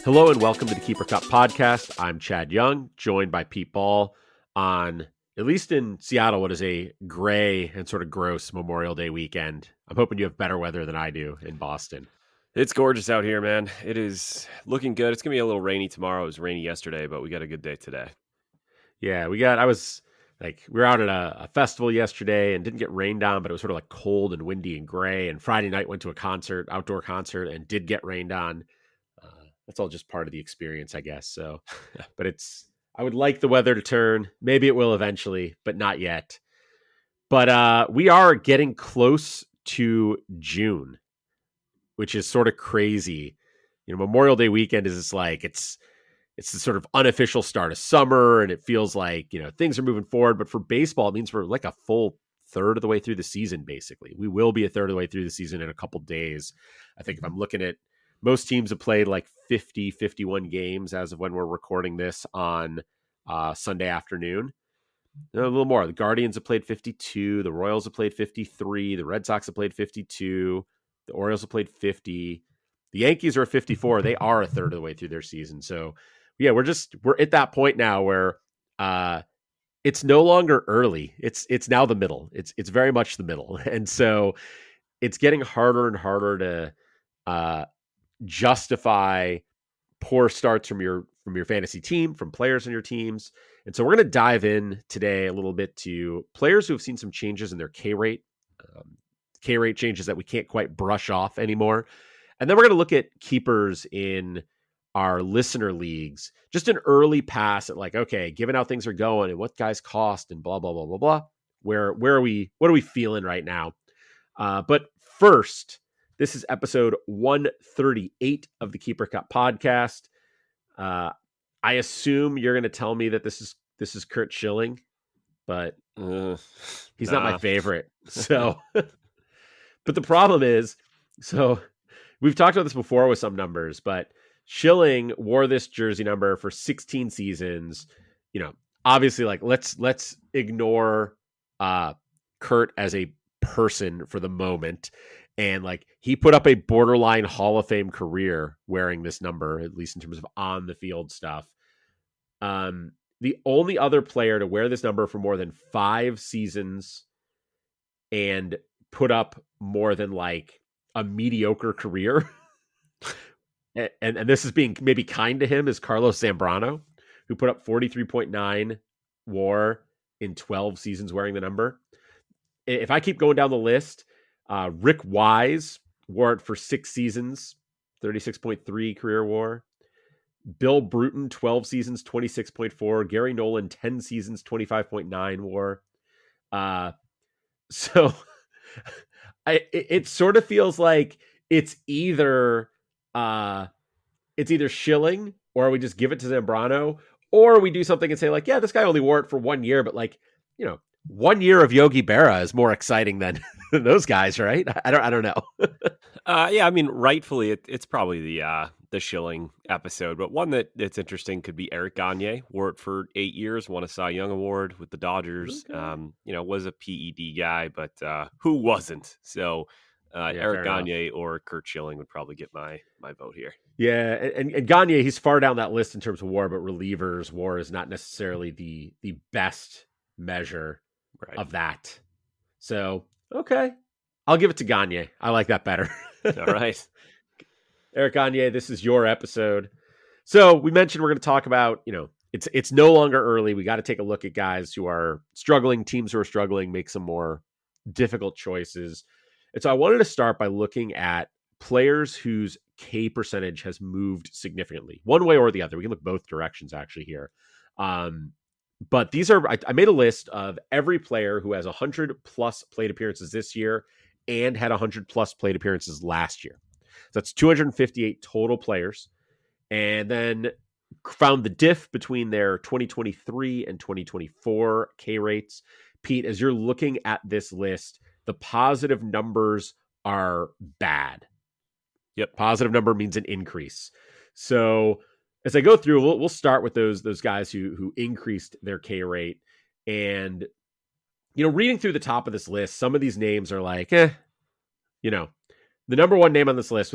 Hello and welcome to the Keeper Cup podcast. I'm Chad Young, joined by Pete Ball on, at least in Seattle, what is a gray and sort of gross Memorial Day weekend. I'm hoping you have better weather than I do in Boston. It's gorgeous out here, man. It is looking good. It's going to be a little rainy tomorrow. It was rainy yesterday, but we got a good day today. Yeah, we were out at a festival yesterday and didn't get rained on, but it was sort of like cold and windy and gray. And Friday night went to a outdoor concert, and did get rained on. That's all just part of the experience, I guess. So, but I would like the weather to turn. Maybe it will eventually, but not yet. But we are getting close to June, which is sort of crazy. You know, Memorial Day weekend is just like, it's the sort of unofficial start of summer, and it feels like, you know, things are moving forward. But for baseball, it means we're like a full third of the way through the season, basically. We will be a third of the way through the season in a couple days. I think if I'm looking at, most teams have played like 50, 51 games as of when we're recording this on Sunday afternoon. A little more. The Guardians have played 52. The Royals have played 53. The Red Sox have played 52. The Orioles have played 50. The Yankees are at 54. They are a third of the way through their season. So, yeah, we're at that point now where it's no longer early. It's now the middle. It's very much the middle. And so it's getting harder and harder to justify poor starts from your fantasy team, from players in your teams. And so we're going to dive in today a little bit to players who have seen some changes in their K rate changes that we can't quite brush off anymore. And then we're going to look at keepers in our listener leagues, just an early pass at like, okay, given how things are going and what guys cost and blah, blah, blah, blah, blah. What are we feeling right now? But first, this is episode 138 of the Keeper Cup podcast. I assume you're going to tell me that this is Curt Schilling, but he's not my favorite. So, but the problem is, so we've talked about this before with some numbers, but Schilling wore this jersey number for 16 seasons. You know, obviously, like let's ignore Curt as a person for the moment. And like he put up a borderline Hall of Fame career wearing this number, at least in terms of on the field stuff. The only other player to wear this number for more than 5 seasons and put up more than like a mediocre career, and this is being maybe kind to him, is Carlos Zambrano, who put up 43.9 WAR in 12 seasons wearing the number. If I keep going down the list, Rick Wise wore it for 6 seasons, 36.3 career WAR. Bill Bruton, 12 seasons, 26.4. Gary Nolan, 10 seasons, 25.9 WAR. So it sort of feels like it's either Schilling, or we just give it to Zambrano, or we do something and say like, yeah, this guy only wore it for 1 year, but like, you know, 1 year of Yogi Berra is more exciting than those guys, right? I don't know. Yeah, I mean, rightfully, it's probably the Schilling episode, but one that's interesting could be Eric Gagne. Wore it for 8 years, won a Cy Young Award with the Dodgers. Okay. Was a PED guy, but who wasn't? So Eric Gagne or Curt Schilling would probably get my vote here. Yeah, and Gagne, he's far down that list in terms of WAR, but relievers WAR is not necessarily the best measure of that. So, okay, I'll give it to Gagne. I like that better. All right. Eric Gagne, this is your episode. So we mentioned we're going to talk about, you know, it's no longer early. We got to take a look at guys who are struggling, teams who are struggling, make some more difficult choices. And so I wanted to start by looking at players whose K percentage has moved significantly, one way or the other. We can look both directions actually here. But these are, I made a list of every player who has 100 plus plate appearances this year and had 100 plus plate appearances last year. So that's 258 total players. And then found the diff between their 2023 and 2024 K rates. Pete, as you're looking at this list, the positive numbers are bad. Yep. Positive number means an increase. So as I go through, we'll start with those guys who increased their K rate. And, you know, reading through the top of this list, some of these names are like, the number one name on this list with a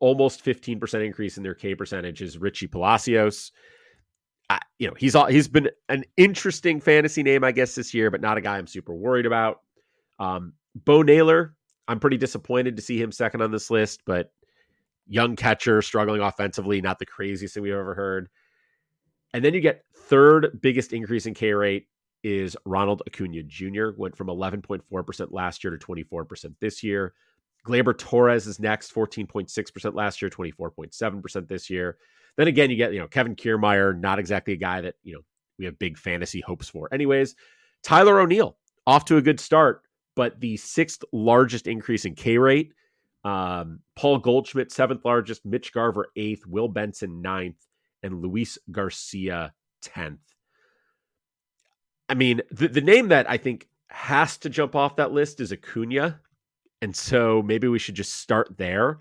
almost 15% increase in their K percentage is Richie Palacios. He's been an interesting fantasy name, I guess, this year, but not a guy I'm super worried about. Bo Naylor, I'm pretty disappointed to see him second on this list, but young catcher, struggling offensively, not the craziest thing we've ever heard. And then you get third biggest increase in K rate is Ronald Acuna Jr., went from 11.4% last year to 24% this year. Gleyber Torres is next, 14.6% last year, 24.7% this year. Then again, you get, Kevin Kiermaier, not exactly a guy that, we have big fantasy hopes for. Anyways, Tyler O'Neill, off to a good start, but the sixth largest increase in K rate. Paul Goldschmidt, seventh largest, Mitch Garver, eighth, Will Benson, ninth, and Luis Garcia, 10th. I mean, the name that I think has to jump off that list is Acuna. And so maybe we should just start there.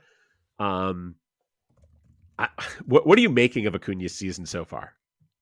What are you making of Acuna's season so far?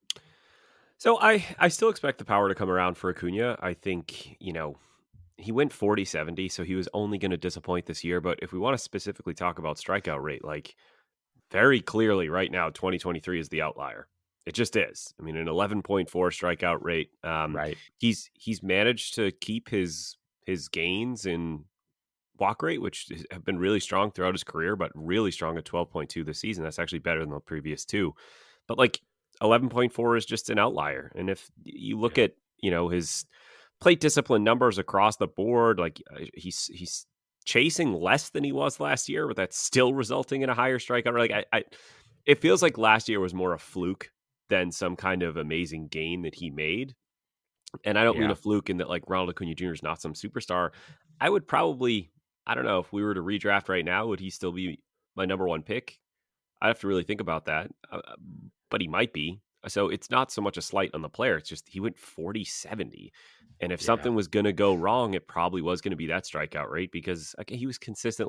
So I still expect the power to come around for Acuna. I think, he went 40-70, so he was only going to disappoint this year. But if we want to specifically talk about strikeout rate, like very clearly right now, 2023 is the outlier. It just is. I mean, an 11.4 strikeout rate. Right. He's managed to keep his gains in walk rate, which have been really strong throughout his career, but really strong at 12.2 this season. That's actually better than the previous two. But 11.4 is just an outlier. And if you look at, his plate discipline numbers across the board, he's chasing less than he was last year, but that's still resulting in a higher strikeout rate. It feels like last year was more a fluke than some kind of amazing gain that he made. And I don't mean a fluke in that Ronald Acuna Jr. is not some superstar. I would probably, I don't know, if we were to redraft right now, would he still be my number one pick? I'd have to really think about that, but he might be. So it's not so much a slight on the player. It's just he went 40-70. And if something was going to go wrong, it probably was going to be that strikeout rate because he was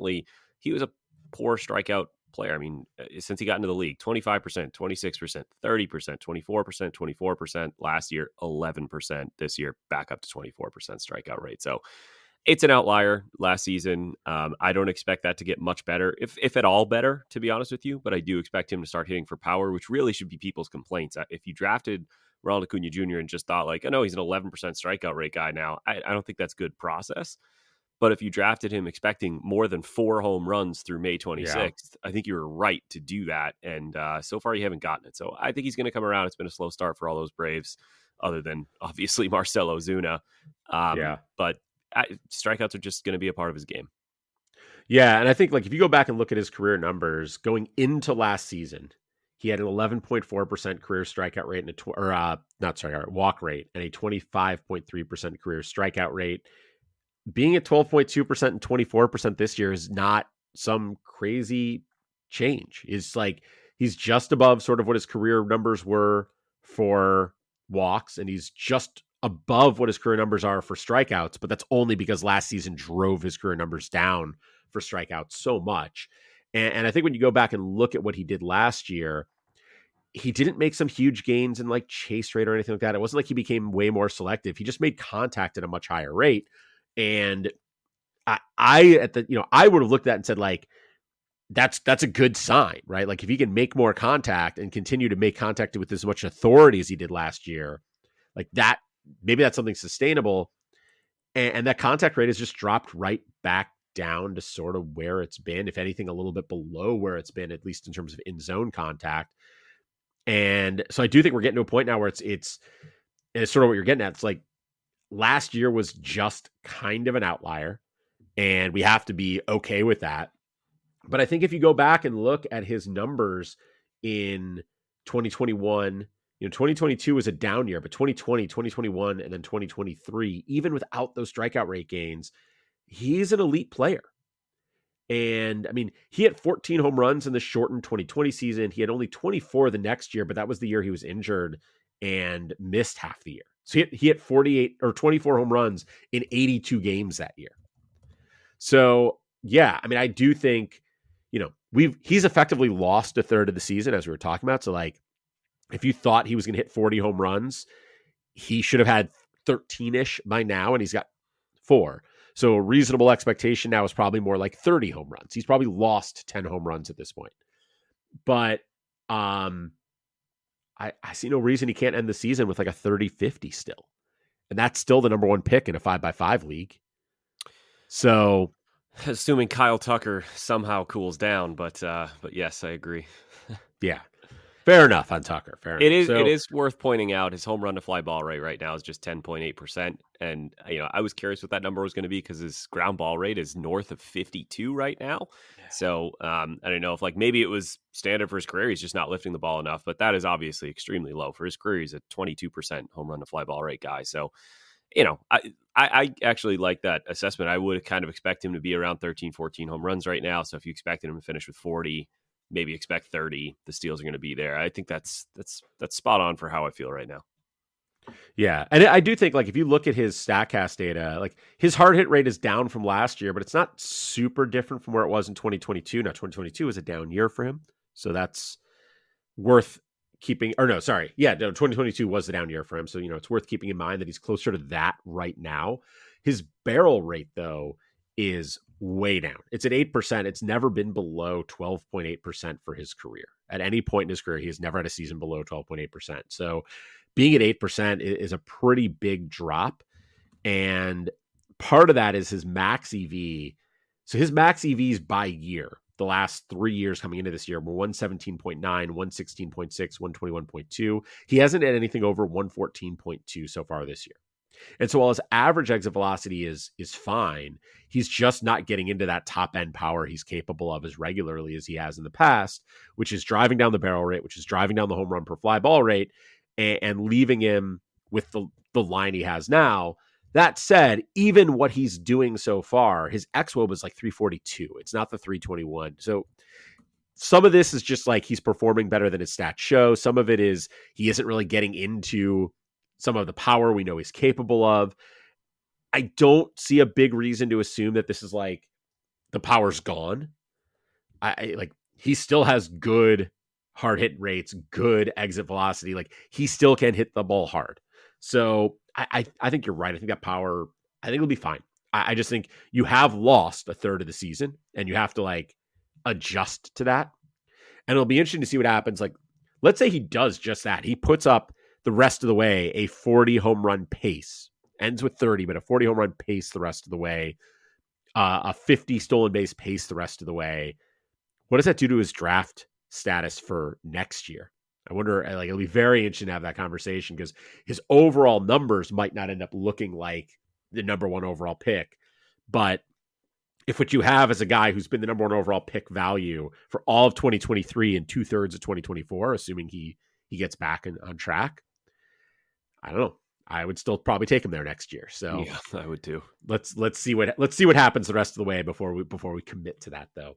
a poor strikeout player. I mean, since he got into the league, 25%, 26%, 30%, 24%, 24% last year, 11% this year, back up to 24% strikeout rate. So it's an outlier last season. I don't expect that to get much better, if at all better, to be honest with you. But I do expect him to start hitting for power, which really should be people's complaints. If you drafted Ronald Acuna Jr. and just thought he's an 11% strikeout rate guy now, I don't think that's good process. But if you drafted him expecting more than 4 home runs through May 26th, I think you were right to do that. And so far you haven't gotten it. So I think he's going to come around. It's been a slow start for all those Braves, other than obviously Marcell Ozuna. But strikeouts are just going to be a part of his game. Yeah, and I think if you go back and look at his career numbers going into last season, he had an 11.4% career strikeout rate and walk rate, and a 25.3% career strikeout rate. Being at 12.2% and 24% this year is not some crazy change. He's just above sort of what his career numbers were for walks, and he's just above what his career numbers are for strikeouts, but that's only because last season drove his career numbers down for strikeouts so much. And I think when you go back and look at what he did last year, he didn't make some huge gains in chase rate or anything like that. It wasn't like he became way more selective. He just made contact at a much higher rate. And I would have looked at that and said, that's a good sign, right? If he can make more contact and continue to make contact with as much authority as he did last year, that, maybe that's something sustainable. And that contact rate has just dropped right back down to sort of where it's been, if anything, a little bit below where it's been, at least in terms of in-zone contact. And so I do think we're getting to a point now where it's sort of what you're getting at. It's last year was just kind of an outlier, and we have to be okay with that. But I think if you go back and look at his numbers in 2021, 2022 was a down year, but 2020, 2021, and then 2023, even without those strikeout rate gains, he's an elite player. And I mean, he had 14 home runs in the shortened 2020 season. He had only 24 the next year, but that was the year he was injured and missed half the year. So he had 48 or 24 home runs in 82 games that year. So yeah, I mean, I do think, he's effectively lost a third of the season, as we were talking about. So if you thought he was going to hit 40 home runs, he should have had 13-ish by now, and he's got 4. So a reasonable expectation now is probably more like 30 home runs. He's probably lost 10 home runs at this point. But I see no reason he can't end the season with like a 30-50 still. And that's still the number one pick in a 5x5 league. So assuming Kyle Tucker somehow cools down, but yes, I agree. Yeah. Fair enough on Tucker. Fair enough. It is worth pointing out his home run to fly ball rate right now is just 10.8%. And, I was curious what that number was going to be because his ground ball rate is north of 52 right now. Yeah. So I don't know if maybe it was standard for his career. He's just not lifting the ball enough, but that is obviously extremely low for his career. He's a 22% home run to fly ball rate guy. So, I actually like that assessment. I would kind of expect him to be around 13, 14 home runs right now. So if you expected him to finish with 40, maybe expect 30. The steals are going to be there. I think that's spot on for how I feel right now. Yeah. And I do think if you look at his StatCast data, his hard hit rate is down from last year, but it's not super different from where it was in 2022. Now 2022 was a down year for him. So that's worth keeping, 2022 was the down year for him. So, it's worth keeping in mind that he's closer to that right now. His barrel rate though is way down. It's at 8%. It's never been below 12.8% for his career. At any point in his career, he has never had a season below 12.8%. So being at 8% is a pretty big drop. And part of that is his max EV. So his max EVs by year, the last 3 years coming into this year, were 117.9, 116.6, 121.2. He hasn't had anything over 114.2 so far this year. And so while his average exit velocity is fine, he's just not getting into that top end power he's capable of as regularly as he has in the past, which is driving down the barrel rate, which is driving down the home run per fly ball rate, and leaving him with the line he has now. That said, even what he's doing so far, his xWOB is 342. It's not the 321. So some of this is just he's performing better than his stats show. Some of it is he isn't really getting into some of the power we know he's capable of. I don't see a big reason to assume that this is the power's gone. He still has good hard hit rates, good exit velocity. He still can hit the ball hard. So I think you're right. I think that power, I think it'll be fine. I just think you have lost a third of the season and you have to adjust to that. And it'll be interesting to see what happens. Let's say he does just that. He puts up the rest of the way a 40 home run pace, ends with 30, but a 40 home run pace the rest of the way, a 50 stolen base pace the rest of the way. What does that do to his draft status for next year? I wonder, it'll be very interesting to have that conversation because his overall numbers might not end up looking like the number one overall pick. But if what you have is a guy who's been the number one overall pick value for all of 2023 and 2/3 of 2024, assuming he gets back on track, I don't know. I would still probably take him there next year. So yeah, I would too. Let's see what happens the rest of the way before we commit to that though.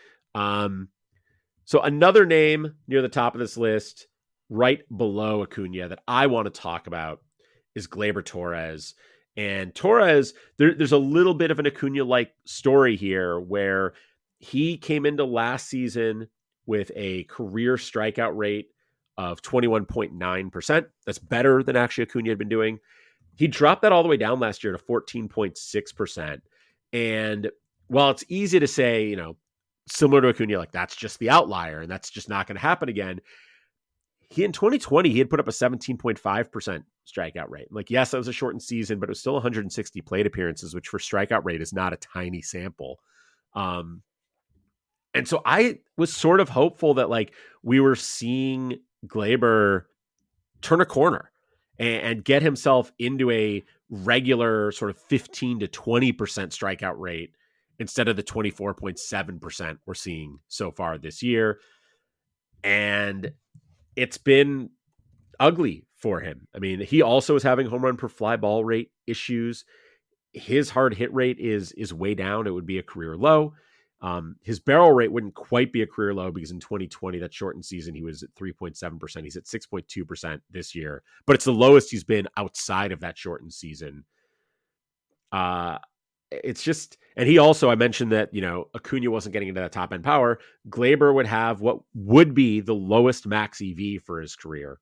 So another name near the top of this list, right below Acuna, that I want to talk about is Gleyber Torres. And Torres, there's a little bit of an Acuna-like story here where he came into last season with a career strikeout rate of 21.9%. That's better than actually Acuna had been doing. He dropped that all the way down last year to 14.6%. And while it's easy to say, similar to Acuna, that's just the outlier and that's just not going to happen again. In 2020, he had put up a 17.5% strikeout rate. Yes, that was a shortened season, but it was still 160 plate appearances, which for strikeout rate is not a tiny sample. And so I was sort of hopeful that we were seeing Gleyber turn a corner and get himself into a regular sort of 15 to 20% strikeout rate instead of the 24.7% we're seeing so far this year. And it's been ugly for him. I mean, he also is having home run per fly ball rate issues. His hard hit rate is way down. It would be a career low. His barrel rate wouldn't quite be a career low because in 2020, that shortened season, he was at 3.7%. He's at 6.2% this year, but it's the lowest he's been outside of that shortened season. It's just, and he also, I mentioned that, Acuna wasn't getting into that top end power. Gleyber would have what would be the lowest max EV for his career.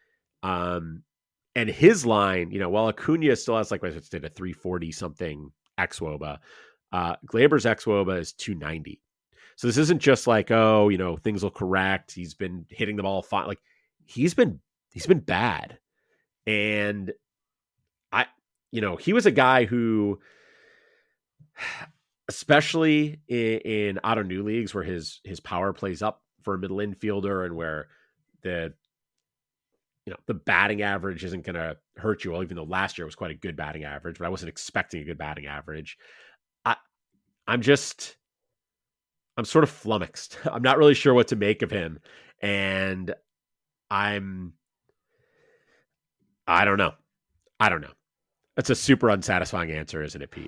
And his line, while Acuna still has I did a 340 something xwOBA. Gleyber's xwOBA is 290. So this isn't just like, oh, things will correct. He's been hitting the ball fine. Like he's been bad. And he was a guy who, especially in auto new leagues where his power plays up for a middle infielder and where the batting average isn't going to hurt you. Well, even though last year was quite a good batting average, but I wasn't expecting a good batting average. I'm sort of flummoxed. I'm not really sure what to make of him. And I don't know. That's a super unsatisfying answer, isn't it, Pete?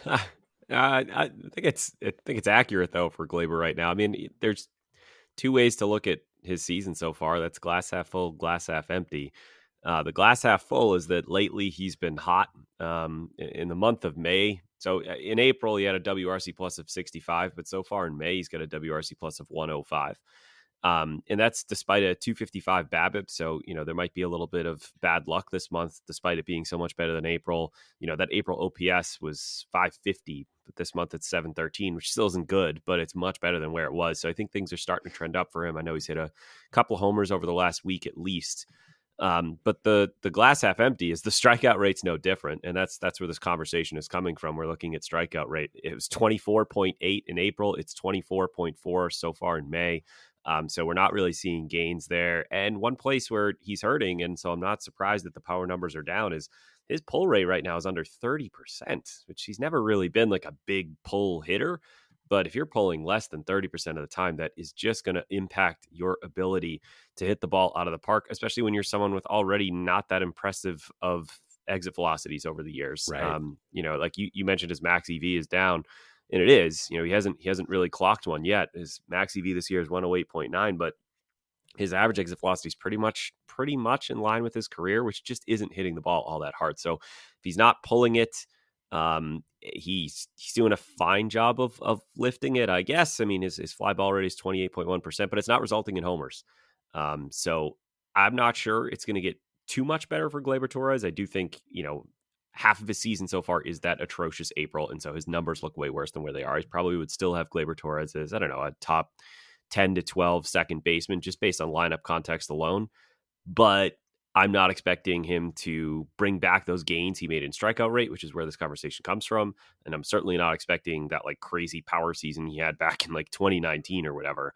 I think it's accurate though for Gleyber right now. I mean, there's two ways to look at his season so far. That's glass half full, glass half empty. The glass half full is that lately he's been hot in the month of May. So in April, he had a WRC plus of 65, but so far in May, he's got a WRC plus of 105. And that's despite a 255 BABIP. So, there might be a little bit of bad luck this month, despite it being so much better than April. That April OPS was 550, but this month it's 713, which still isn't good, but it's much better than where it was. So I think things are starting to trend up for him. I know he's hit a couple of homers over the last week at least. But the glass half empty is the strikeout rate's no different. And that's where this conversation is coming from. We're looking at strikeout rate. It was 24.8 in April. It's 24.4 so far in May. So we're not really seeing gains there. And one place where he's hurting, and so I'm not surprised that the power numbers are down, is his pull rate right now is under 30%, which he's never really been like a big pull hitter. But if you're pulling less than 30% of the time, that is just going to impact your ability to hit the ball out of the park, especially when you're someone with already not that impressive of exit velocities over the years. Right. Like you mentioned, his max EV is down. And it is, he hasn't really clocked one yet. His max EV this year is 108.9, but his average exit velocity is pretty much in line with his career, which just isn't hitting the ball all that hard. So if he's not pulling it, he's doing a fine job of lifting it, I guess. I mean, his fly ball rate is 28.1%, but it's not resulting in homers. So I'm not sure it's going to get too much better for Gleyber Torres. I do think, half of his season so far is that atrocious April. And so his numbers look way worse than where they are. He probably would still have Gleyber Torres as, I don't know, a top 10 to 12 second baseman, just based on lineup context alone. But I'm not expecting him to bring back those gains he made in strikeout rate, which is where this conversation comes from. And I'm certainly not expecting that like crazy power season he had back in like 2019 or whatever.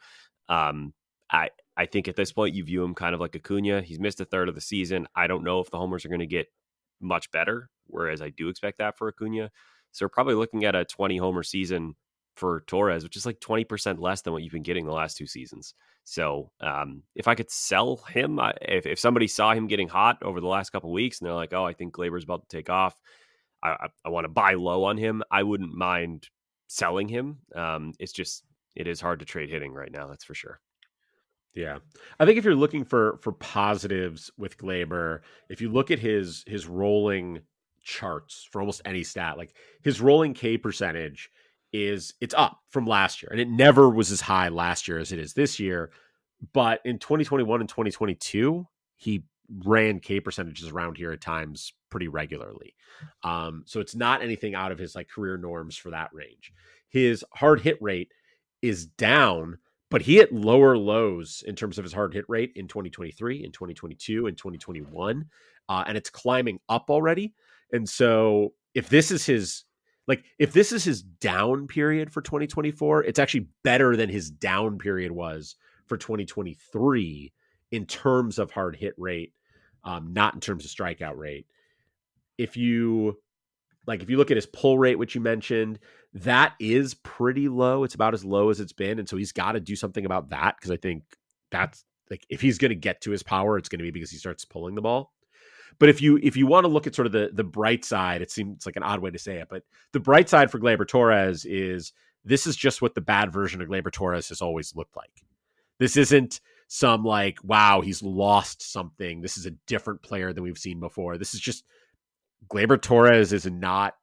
I think at this point you view him kind of like Acuna. He's missed a third of the season. I don't know if the homers are going to get much better, whereas I do expect that for Acuna. So we're probably looking at a 20 homer season for Torres, which is like 20% less than what you've been getting the last two seasons. So if I could sell him, if somebody saw him getting hot over the last couple of weeks and they're like, oh, I think Gleyber's about to take off, I want to buy low on him, I wouldn't mind selling him. It is hard to trade hitting right now. That's for sure. Yeah. I think if you're looking for positives with Gleyber, if you look at his rolling charts for almost any stat, like his rolling K percentage it's up from last year. And it never was as high last year as it is this year. But in 2021 and 2022, he ran K percentages around here at times pretty regularly. So it's not anything out of his like career norms for that range. His hard hit rate is down, but he hit lower lows in terms of his hard hit rate in 2023, in 2022, and 2021. And it's climbing up already. And so if this is his down period for 2024, it's actually better than his down period was for 2023 in terms of hard hit rate, not in terms of strikeout rate. If you look at his pull rate, which you mentioned, that is pretty low. It's about as low as it's been. And so he's got to do something about that, because I think that's like, if he's going to get to his power, it's going to be because he starts pulling the ball. But if you want to look at sort of the bright side, it seems like an odd way to say it, but the bright side for Gleyber Torres is this is just what the bad version of Gleyber Torres has always looked like. This isn't some like, wow, he's lost something. This is a different player than we've seen before. This is just Gleyber Torres is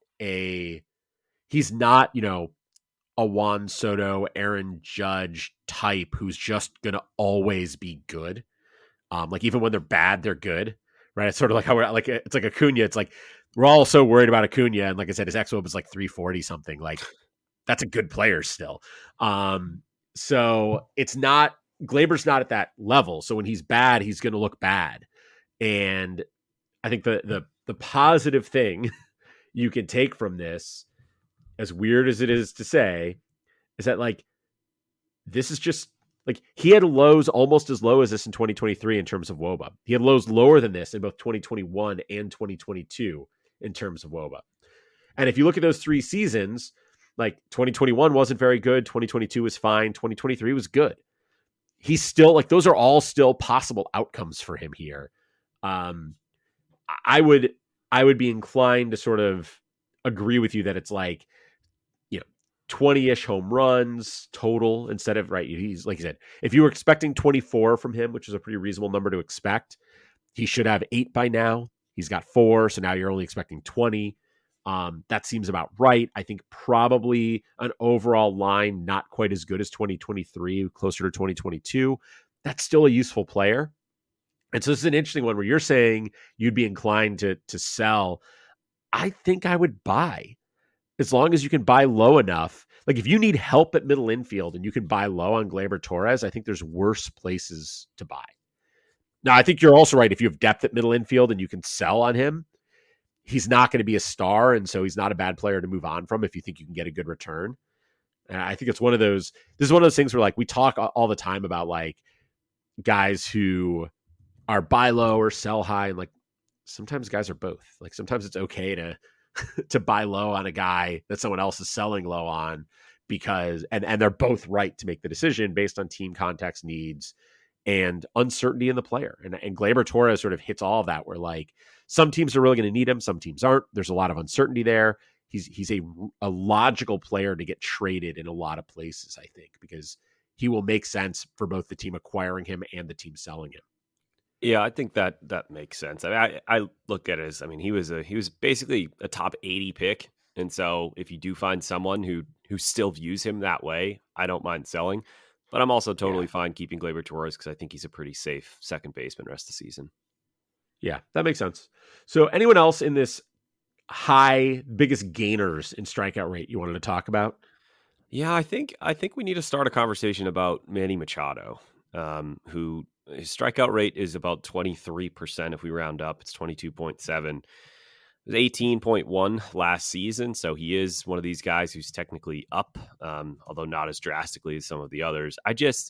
he's not, a Juan Soto, Aaron Judge type who's just going to always be good. Like even when they're bad, they're good. Right. It's sort of like how it's like Acuna. It's like we're all so worried about Acuna. And like I said, his xWOB is like 340 something. Like that's a good player still. So it's not, Glaber's not at that level. So when he's bad, he's going to look bad. And I think the positive thing you can take from this, as weird as it is to say, is that like, this is just like, he had lows almost as low as this in 2023 in terms of WOBA. He had lows lower than this in both 2021 and 2022 in terms of WOBA. And if you look at those 3 seasons, like 2021 wasn't very good. 2022 was fine. 2023 was good. He's still like, those are all still possible outcomes for him here. I would be inclined to sort of agree with you that it's like, 20-ish home runs total instead of, right, he's like you said, if you were expecting 24 from him, which is a pretty reasonable number to expect, he should have 8 by now. He's got 4, so now you're only expecting 20. That seems about right. I think probably an overall line not quite as good as 2023, closer to 2022. That's still a useful player. And so this is an interesting one where you're saying you'd be inclined to sell. I think I would buy, as long as you can buy low enough. Like if you need help at middle infield and you can buy low on Gleyber Torres, I think there's worse places to buy. Now, I think you're also right. If you have depth at middle infield and you can sell on him, he's not going to be a star. And so he's not a bad player to move on from if you think you can get a good return. And I think it's one of those, this is one of those things where like we talk all the time about like guys who are buy low or sell high. And like sometimes guys are both. Like sometimes it's okay to buy low on a guy that someone else is selling low on, because and they're both right to make the decision based on team context, needs, and uncertainty in the player. And Gleyber Torres sort of hits all of that, where like some teams are really going to need him, some teams aren't. There's a lot of uncertainty there. He's a logical player to get traded in a lot of places, I think, because he will make sense for both the team acquiring him and the team selling him. Yeah, I think that makes sense. I mean, I look at it as, I mean, he was basically a top 80 pick, and so if you do find someone who still views him that way, I don't mind selling. But I'm also totally fine keeping Gleyber Torres because I think he's a pretty safe second baseman rest of the season. Yeah, that makes sense. So anyone else in this high biggest gainers in strikeout rate you wanted to talk about? Yeah, I think we need to start a conversation about Manny Machado, who his strikeout rate is about 23%. If we round up, it's 22.7. It was 18.1 last season, so he is one of these guys who's technically up, although not as drastically as some of the others.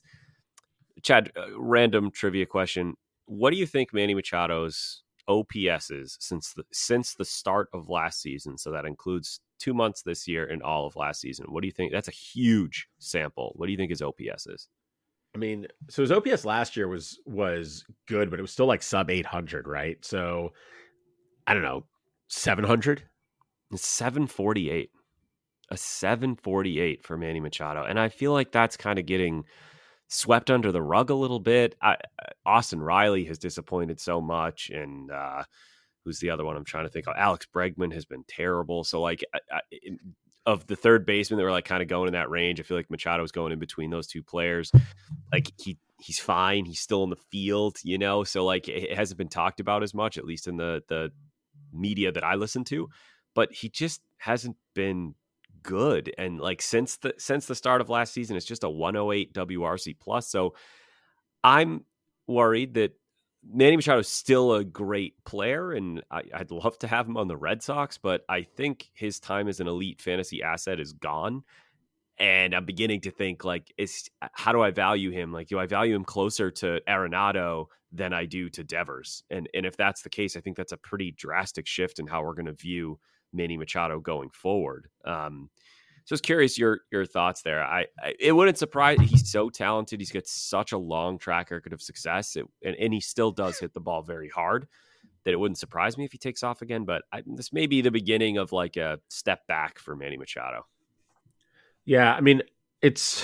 Chad, random trivia question. What do you think Manny Machado's OPS is since the start of last season? So that includes 2 months this year and all of last season. What do you think? That's a huge sample. What do you think his OPS is? I mean, so his OPS last year was good, but it was still like sub 800, right? So I don't know, 700? It's 748. A 748 for Manny Machado. And I feel like that's kind of getting swept under the rug a little bit. Austin Riley has disappointed so much. And who's the other one I'm trying to think of? Alex Bregman has been terrible. So like of the third baseman that were like kind of going in that range, I feel like Machado's going in between those two players. Like he's fine. He's still in the field, so like it hasn't been talked about as much, at least in the media that I listen to, but he just hasn't been good. And like since the start of last season, it's just a 108 WRC plus. So I'm worried that Manny Machado is still a great player, and I'd love to have him on the Red Sox, but I think his time as an elite fantasy asset is gone. And I'm beginning to think, like, how do I value him? Like, do I value him closer to Arenado than I do to Devers? And if that's the case, I think that's a pretty drastic shift in how we're going to view Manny Machado going forward. So I was curious your thoughts there. It wouldn't surprise. He's so talented. He's got such a long track record of success, and he still does hit the ball very hard. That it wouldn't surprise me if he takes off again. But this may be the beginning of like a step back for Manny Machado. Yeah, I mean it's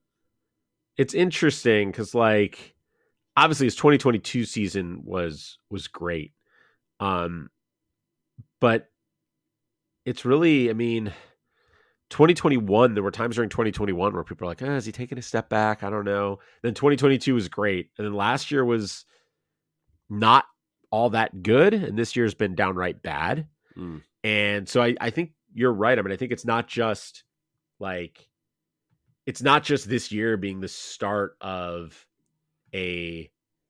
interesting because like obviously his 2022 season was great, but it's really, I mean, 2021, there were times during 2021 where people are like, is he taking a step back? I don't know. Then 2022 was great. And then last year was not all that good. And this year's been downright bad. Mm. And so I think you're right. I mean, I think it's not just this year being the start of a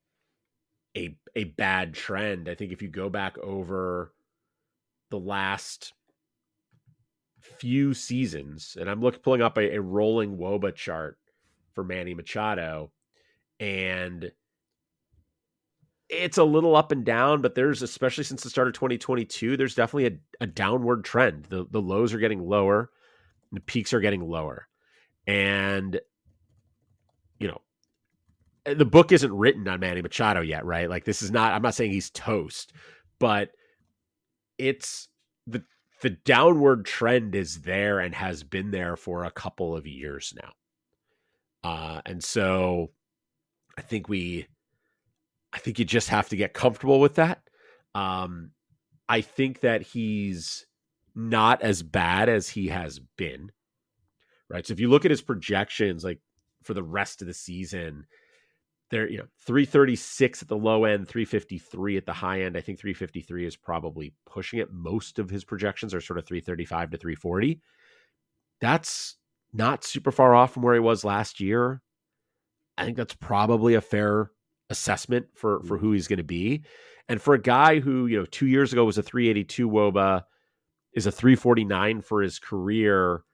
bad trend. I think if you go back over the last few seasons, and I'm pulling up a rolling WOBA chart for Manny Machado, and it's a little up and down, but there's, especially since the start of 2022, there's definitely a downward trend. The lows are getting lower, and the peaks are getting lower. And, you know, the book isn't written on Manny Machado yet, right? Like, this is not, I'm not saying he's toast, but it's the downward trend is there and has been there for a couple of years now. And so I think you just have to get comfortable with that. I think that he's not as bad as he has been, right? So if you look at his projections, like for the rest of the season, they're 336 at the low end, 353 at the high end. I think 353 is probably pushing it. Most of his projections are sort of 335 to 340. That's not super far off from where he was last year. I think that's probably a fair assessment for who he's going to be. And for a guy who, 2 years ago was a 382 WOBA, is a 349 for his career.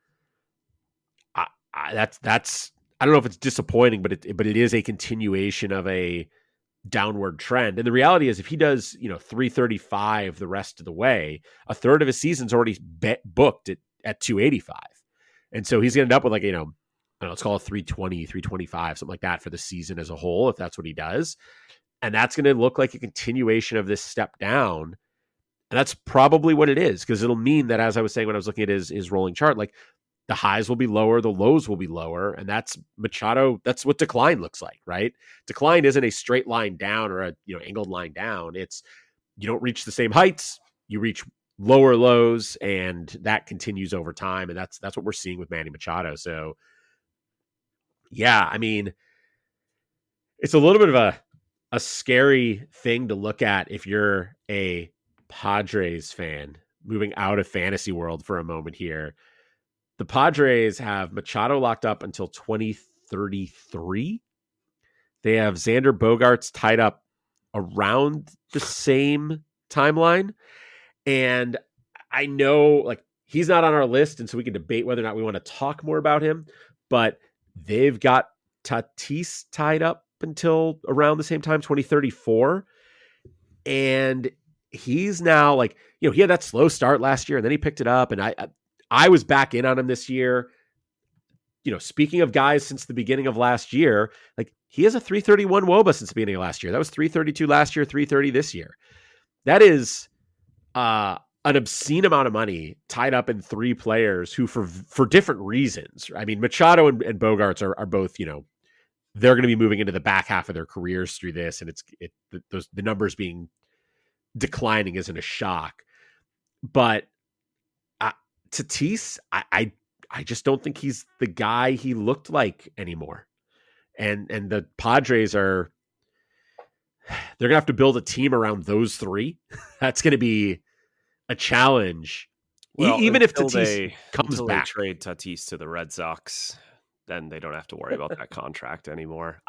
That's I don't know if it's disappointing, but it is a continuation of a downward trend. And the reality is, if he does 335 the rest of the way, a third of his season's already booked at 285, and so he's going to end up with let's call it 320, 325, something like that for the season as a whole, if that's what he does. And that's going to look like a continuation of this step down. And that's probably what it is, because it'll mean that, as I was saying when I was looking at his rolling chart, like the highs will be lower, the lows will be lower. And that's Machado. That's what decline looks like, right? Decline isn't a straight line down or a angled line down. It's, you don't reach the same heights, you reach lower lows, and that continues over time. And that's what we're seeing with Manny Machado. So yeah, I mean, it's a little bit of a scary thing to look at if you're a Padres fan. Moving out of fantasy world for a moment here, the Padres have Machado locked up until 2033. They have Xander Bogaerts tied up around the same timeline. And I know, like, he's not on our list, and so we can debate whether or not we want to talk more about him, but they've got Tatis tied up until around the same time, 2034. And he's now, like, he had that slow start last year, and then he picked it up, and I was back in on him this year. Speaking of guys since the beginning of last year, like, he has a 331 WOBA since the beginning of last year. That was 332 last year, 330 this year. That is an obscene amount of money tied up in three players who, for different reasons. I mean, Machado and Bogaerts are both, they're going to be moving into the back half of their careers through this, and the numbers being declining isn't a shock. But Tatis, I just don't think he's the guy he looked like anymore. And the Padres they're going to have to build a team around those three. That's going to be a challenge. Well, even if Tatis comes back. They trade Tatis to the Red Sox, then they don't have to worry about that contract anymore.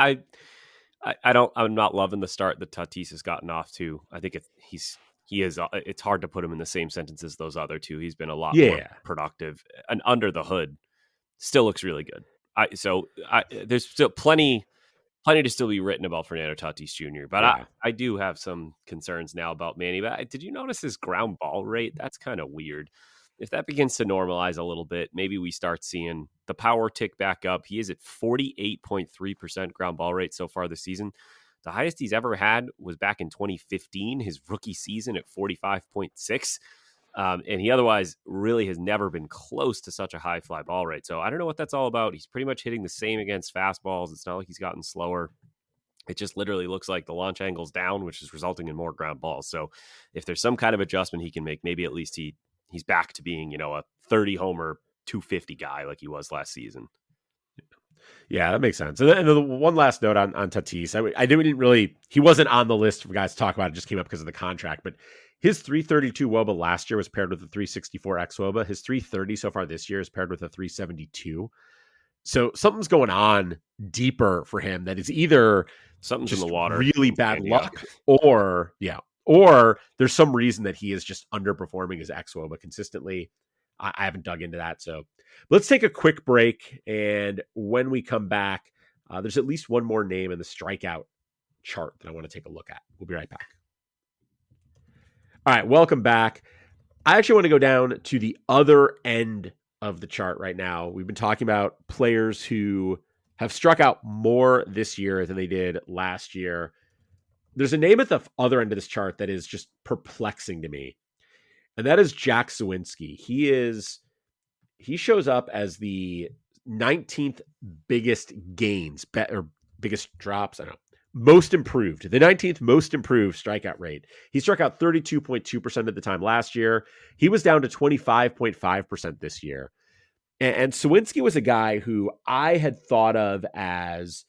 I'm not loving the start that Tatis has gotten off to. I think it's hard to put him in the same sentence as those other two. He's been a lot more productive, and under the hood still looks really good. There's still plenty to still be written about Fernando Tatis Jr. But I do have some concerns now about Manny. But did you notice his ground ball rate? That's kind of weird. If that begins to normalize a little bit, maybe we start seeing the power tick back up. He is at 48.3% ground ball rate so far this season. The highest he's ever had was back in 2015, his rookie season at 45.6. And he otherwise really has never been close to such a high fly ball rate. So I don't know what that's all about. He's pretty much hitting the same against fastballs. It's not like he's gotten slower. It just literally looks like the launch angle's down, which is resulting in more ground balls. So if there's some kind of adjustment he can make, maybe at least he's back to being, a 30 homer, 250 guy like he was last season. Yeah, that makes sense. And the one last note on Tatis, he wasn't on the list for guys to talk about. It just came up because of the contract, but His 332 WOBA last year was paired with a 364 X WOBA. His 330 so far this year is paired with a 372. So something's going on deeper for him that is either something's just in the water, really bad luck, or there's some reason that he is just underperforming his X WOBA consistently. I haven't dug into that. So let's take a quick break. And when we come back, there's at least one more name in the strikeout chart that I want to take a look at. We'll be right back. All right, welcome back. I actually want to go down to the other end of the chart right now. We've been talking about players who have struck out more this year than they did last year. There's a name at the other end of this chart that is just perplexing to me, and that is Jack Suwinski. He shows up as the 19th biggest gains, or biggest drops, I don't know, most improved, the 19th most improved strikeout rate. He struck out 32.2% of the time last year. He was down to 25.5% this year. And Suwinski was a guy who I had thought of as,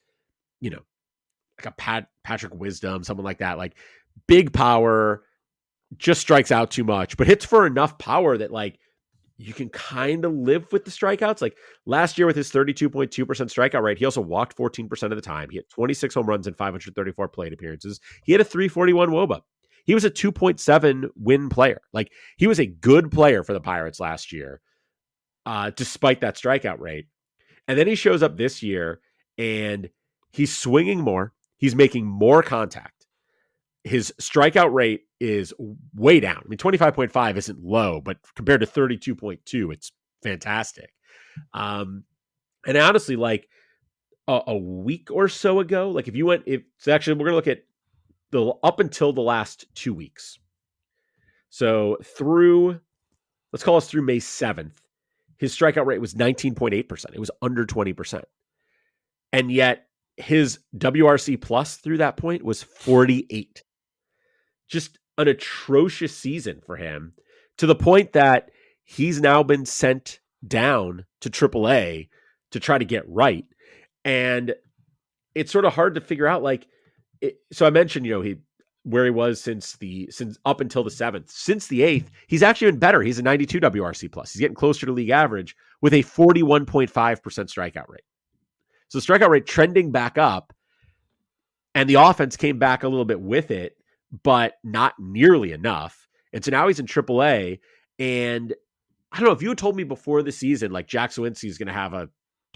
like a Patrick Wisdom, someone like that, like big power, just strikes out too much, but hits for enough power that like you can kind of live with the strikeouts. Like last year with his 32.2% strikeout rate, he also walked 14% of the time. He had 26 home runs and 534 plate appearances. He had a 341 WOBA. He was a 2.7 win player. Like he was a good player for the Pirates last year, despite that strikeout rate. And then he shows up this year and he's swinging more. He's making more contact. His strikeout rate is way down. I mean, 25.5 isn't low, but compared to 32.2, it's fantastic. And honestly, like a week or so ago, like we're going to look at up until the last 2 weeks. So let's call us through May 7th, his strikeout rate was 19.8%. It was under 20%. And yet his WRC plus through that point was 48. Just an atrocious season for him, to the point that he's now been sent down to AAA to try to get right. And it's sort of hard to figure out, so I mentioned, where he was since up until the 7th. Since the 8th, he's actually been better. He's a 92 WRC plus. He's getting closer to league average with a 41.5% strikeout rate. So strikeout rate trending back up, and the offense came back a little bit with it, but not nearly enough. And so now he's in AAA. And I don't know, if you had told me before the season, like Jack Suwinski is going to have a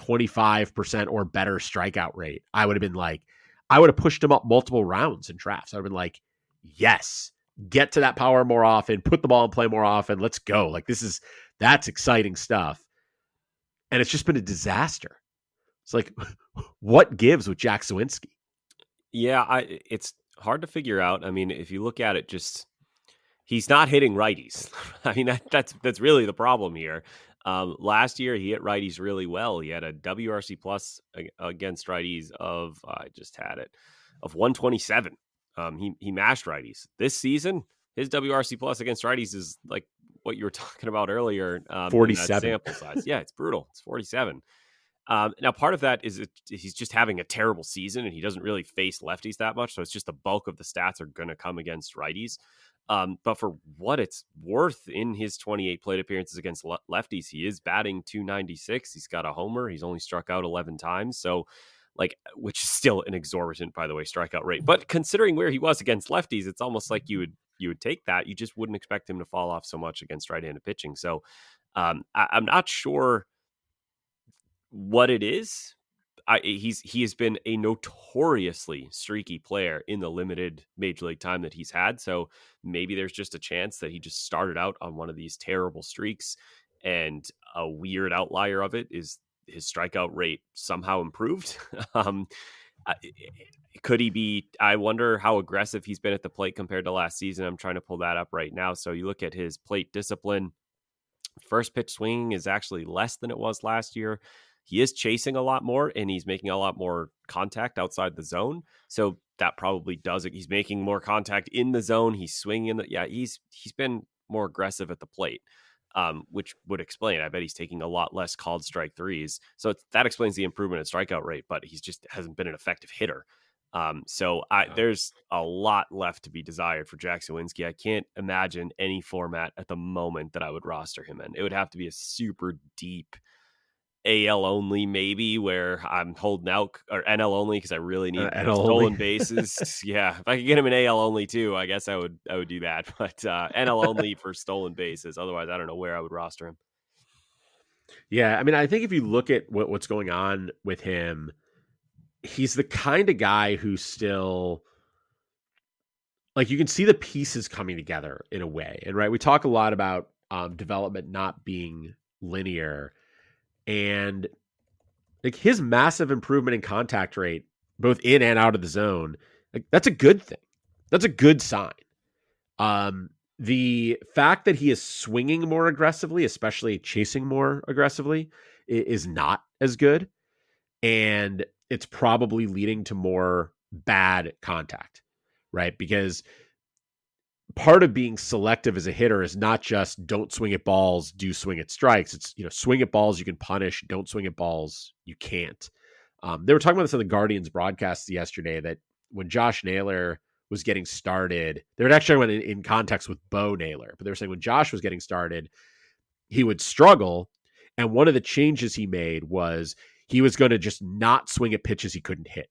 25% or better strikeout rate, I would have pushed him up multiple rounds in drafts. I would have been like, yes, get to that power more often, put the ball in play more often. Let's go. Like that's exciting stuff. And it's just been a disaster. It's like, what gives with Jack Suwinski? Yeah, it's hard to figure out. I mean, if you look at it, just he's not hitting righties. I mean, that's really the problem here. Last year he hit righties really well. He had a WRC plus against righties of I just had it of 127. He mashed righties. This season, his WRC plus against righties is like what you were talking about earlier. 47 sample size. Yeah, it's brutal. It's 47. Now, part of that is he's just having a terrible season and he doesn't really face lefties that much. So it's just the bulk of the stats are going to come against righties. But for what it's worth, in his 28 plate appearances against lefties, he is batting .296. He's got a homer. He's only struck out 11 times. So which is still an exorbitant, by the way, strikeout rate. But considering where he was against lefties, it's almost like you would take that. You just wouldn't expect him to fall off so much against right-handed pitching. So I'm not sure what it is. He has been a notoriously streaky player in the limited major league time that he's had. So maybe there's just a chance that he just started out on one of these terrible streaks, and a weird outlier of it is his strikeout rate somehow improved. Could he be? I wonder how aggressive he's been at the plate compared to last season. I'm trying to pull that up right now. So you look at his plate discipline. First pitch swinging is actually less than it was last year. He is chasing a lot more, and he's making a lot more contact outside the zone. So that probably does it. He's making more contact in the zone. He's swinging. He's been more aggressive at the plate, which would explain. I bet he's taking a lot less called strike threes. So that explains the improvement in strikeout rate, but he's just hasn't been an effective hitter. There's a lot left to be desired for Jack Suwinski. I can't imagine any format at the moment that I would roster him in. It would have to be a super deep AL only, maybe, where I'm holding out, or NL only because I really need stolen bases. Yeah, if I could get him in AL only too, I guess I would do that. But NL only for stolen bases. Otherwise, I don't know where I would roster him. Yeah, I mean, I think if you look at what's going on with him, he's the kind of guy who still, like, you can see the pieces coming together in a way. And right, we talk a lot about development not being linear. And like his massive improvement in contact rate, both in and out of the zone, like that's a good thing. That's a good sign. The fact that he is swinging more aggressively, especially chasing more aggressively, is not as good. And it's probably leading to more bad contact, right? Because part of being selective as a hitter is not just don't swing at balls, do swing at strikes. It's, swing at balls you can punish, don't swing at balls you can't. They were talking about this on the Guardians broadcast yesterday, that when Josh Naylor was getting started, they were actually went in context with Bo Naylor, but they were saying when Josh was getting started, he would struggle. And one of the changes he made was he was going to just not swing at pitches he couldn't hit.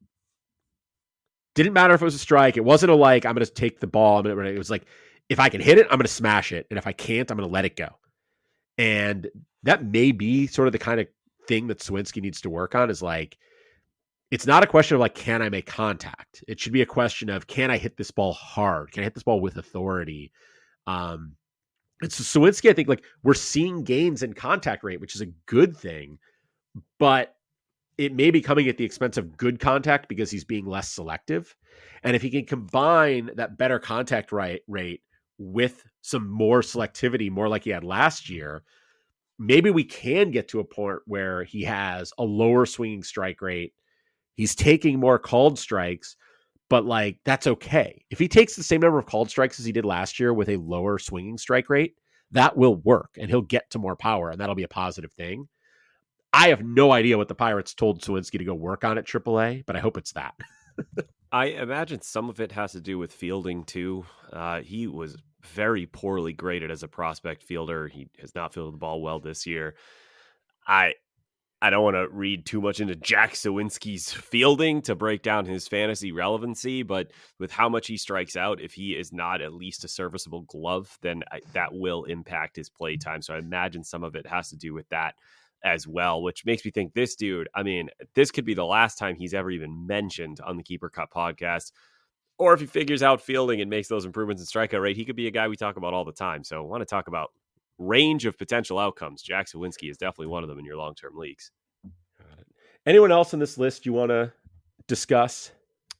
Didn't matter if it was a strike. It wasn't I'm going to take the ball. It was like, if I can hit it, I'm going to smash it. And if I can't, I'm going to let it go. And that may be sort of the kind of thing that Suwinski needs to work on, is like, it's not a question of like, can I make contact? It should be a question of, can I hit this ball hard? Can I hit this ball with authority? And so Suwinski, I think, like, we're seeing gains in contact rate, which is a good thing, but it may be coming at the expense of good contact because he's being less selective. And if he can combine that better contact rate with some more selectivity, more like he had last year, maybe we can get to a point where he has a lower swinging strike rate. He's taking more called strikes, but like, that's okay. If he takes the same number of called strikes as he did last year with a lower swinging strike rate, that will work and he'll get to more power, and that'll be a positive thing. I have no idea what the Pirates told Suwinski to go work on at AAA, but I hope it's that. I imagine some of it has to do with fielding too. He was very poorly graded as a prospect fielder. He has not fielded the ball well this year. I don't want to read too much into Jack Suwinski's fielding to break down his fantasy relevancy, but with how much he strikes out, if he is not at least a serviceable glove, then that will impact his play time. So I imagine some of it has to do with that as well, which makes me think this dude, I mean, this could be the last time he's ever even mentioned on the Keeper Cut podcast. Or if he figures out fielding and makes those improvements in strikeout rate, he could be a guy we talk about all the time. So I want to talk about range of potential outcomes. Jack Suwinski is definitely one of them in your long-term leagues. Anyone else on this list you want to discuss?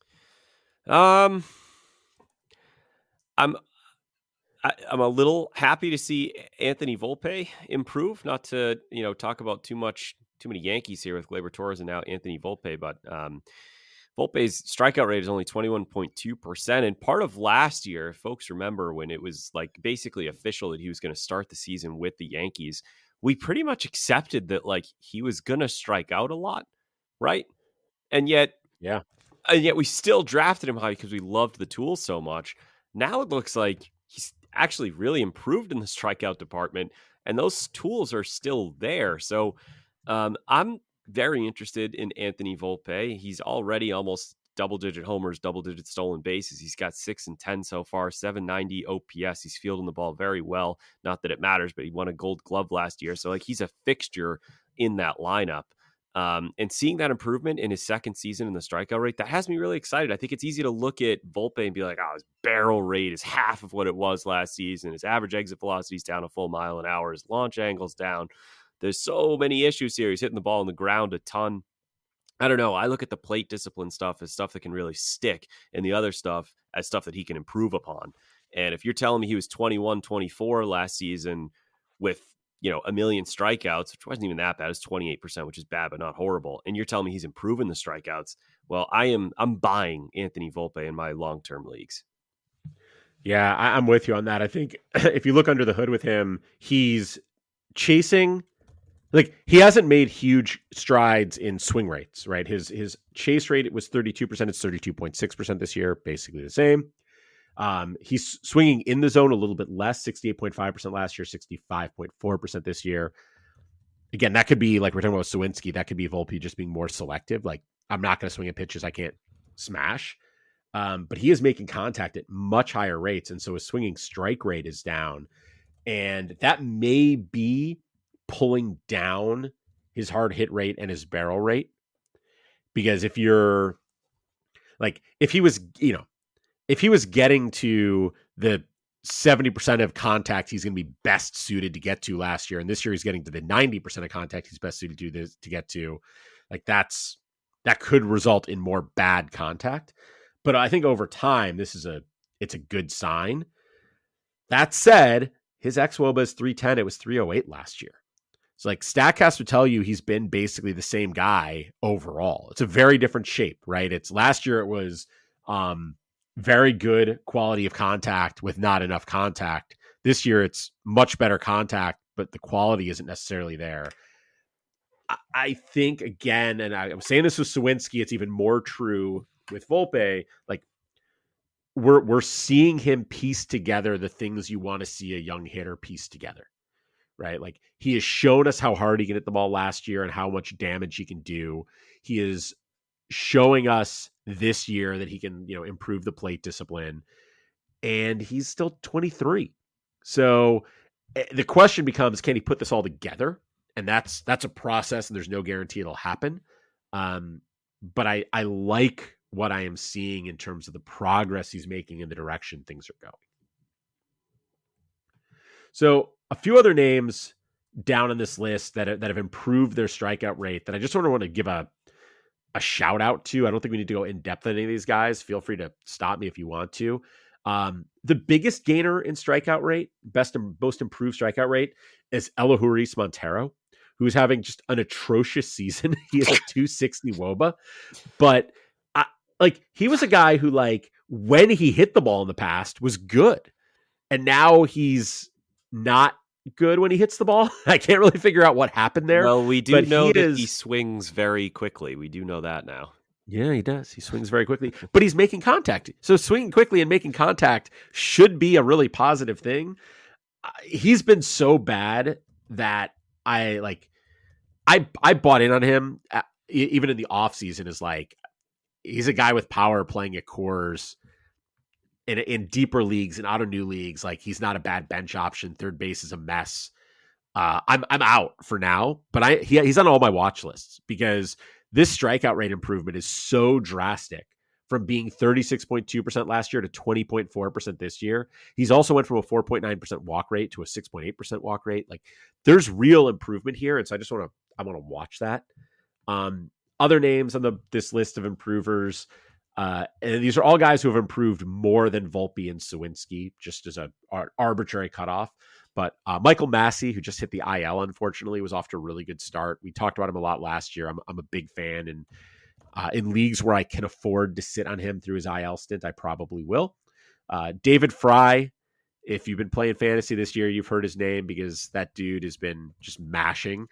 I'm a little happy to see Anthony Volpe improve. Not to talk about too many Yankees here with Gleyber Torres and now Anthony Volpe, but Volpe's strikeout rate is only 21.2%. And part of last year, if folks remember, when it was like basically official that he was going to start the season with the Yankees, we pretty much accepted that like he was going to strike out a lot, right? And yet we still drafted him high because we loved the tool so much. Now it looks like he's actually really improved in the strikeout department, and those tools are still there. So I'm very interested in Anthony Volpe. He's already almost double-digit homers, double-digit stolen bases. He's got 6 and 10 so far, 790 OPS. He's fielding the ball very well. Not that it matters, but he won a Gold Glove last year. So like he's a fixture in that lineup. And seeing that improvement in his second season in the strikeout rate, that has me really excited. I think it's easy to look at Volpe and be like, oh, his barrel rate is half of what it was last season. His average exit velocity is down a full mile an hour. His launch angle's down. There's so many issues here. He's hitting the ball on the ground a ton. I don't know. I look at the plate discipline stuff as stuff that can really stick, and the other stuff as stuff that he can improve upon. And if you're telling me he was 21-24 last season with, a million strikeouts, which wasn't even that bad, it's 28%, which is bad, but not horrible. And you're telling me he's improving the strikeouts. Well, I'm buying Anthony Volpe in my long-term leagues. Yeah, I'm with you on that. I think if you look under the hood with him, he's chasing like he hasn't made huge strides in swing rates, right? His chase rate was 32%. It's 32.6% this year, basically the same. He's swinging in the zone a little bit less, 68.5% last year, 65.4% this year. Again, that could be like we're talking about Suwinski. That could be Volpe just being more selective. Like I'm not going to swing at pitches I can't smash. But he is making contact at much higher rates. And so his swinging strike rate is down. And that may be pulling down his hard hit rate and his barrel rate. Because if you're like, if he was getting to the 70% of contact he's going to be best suited to get to last year, and this year he's getting to the 90% of contact he's best suited to get to, like that could result in more bad contact. But I think over time, it's a good sign. That said, his xwOBA is 310. It was 308 last year. So like StatCast would tell you he's been basically the same guy overall. It's a very different shape, right? It's last year it was very good quality of contact with not enough contact. This year it's much better contact, but the quality isn't necessarily there. I think, again, and I'm saying this with Suwinski, it's even more true with Volpe. Like we're seeing him piece together the things you want to see a young hitter piece together, right? Like he has shown us how hard he can hit the ball last year and how much damage he can do. He is showing us this year that he can, improve the plate discipline, and he's still 23. So the question becomes, can he put this all together? And that's a process, and there's no guarantee it'll happen. But I like what I am seeing in terms of the progress he's making in the direction things are going. So a few other names down on this list that have improved their strikeout rate that I just want to give a shout out to. I don't think we need to go in depth on any of these guys. Feel free to stop me if you want to. The biggest gainer in strikeout rate, best and most improved strikeout rate, is Elehuris Montero, who's having just an atrocious season. He has a 260 WOBA, but he was a guy who, like, when he hit the ball in the past was good, and now he's not good when he hits the ball. I can't really figure out what happened there. Well, we do know that he swings very quickly. We do know that now. Yeah, he does. He swings very quickly, but he's making contact. So swinging quickly and making contact should be a really positive thing. He's been so bad that I bought in on him even in the offseason. Is like, he's a guy with power playing at Coors in deeper leagues and auto new leagues. Like, he's not a bad bench option. Third base is a mess. I'm out for now, but he's on all my watch lists because this strikeout rate improvement is so drastic from being 36.2% last year to 20.4% this year. He's also went from a 4.9% walk rate to a 6.8% walk rate. Like, there's real improvement here. And so I want to watch that. Other names on this list of improvers, and these are all guys who have improved more than Volpe and Suwinski, just as an arbitrary cutoff. But Michael Massey, who just hit the IL, unfortunately, was off to a really good start. We talked about him a lot last year. I'm a big fan, and in leagues where I can afford to sit on him through his IL stint, I probably will. David Fry, if you've been playing fantasy this year, you've heard his name because that dude has been just mashing.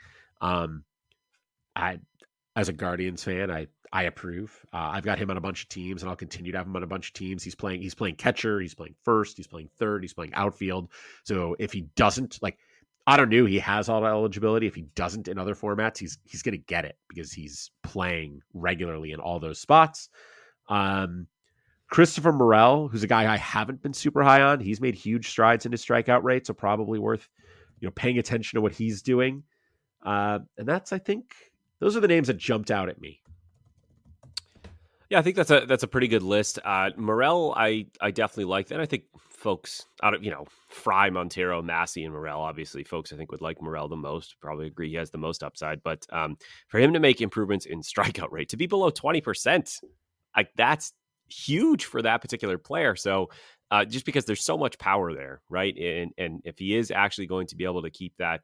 As a Guardians fan, I approve. I've got him on a bunch of teams, and I'll continue to have him on a bunch of teams. He's playing catcher, he's playing first, he's playing third, he's playing outfield. So if he doesn't, like, I don't know, he has all the eligibility. If he doesn't in other formats, he's going to get it because he's playing regularly in all those spots. Christopher Morel, who's a guy I haven't been super high on, he's made huge strides in his strikeout rate, so probably worth paying attention to what he's doing. And that's, I think, those are the names that jumped out at me. Yeah, I think that's a pretty good list. Morel, I definitely like that. I think folks out of Fry, Montero, Massey, and Morel, obviously folks I think would like Morel the most. Probably agree he has the most upside. But for him to make improvements in strikeout rate, to be below 20%, like, that's huge for that particular player. So just because there's so much power there, right? And if he is actually going to be able to keep that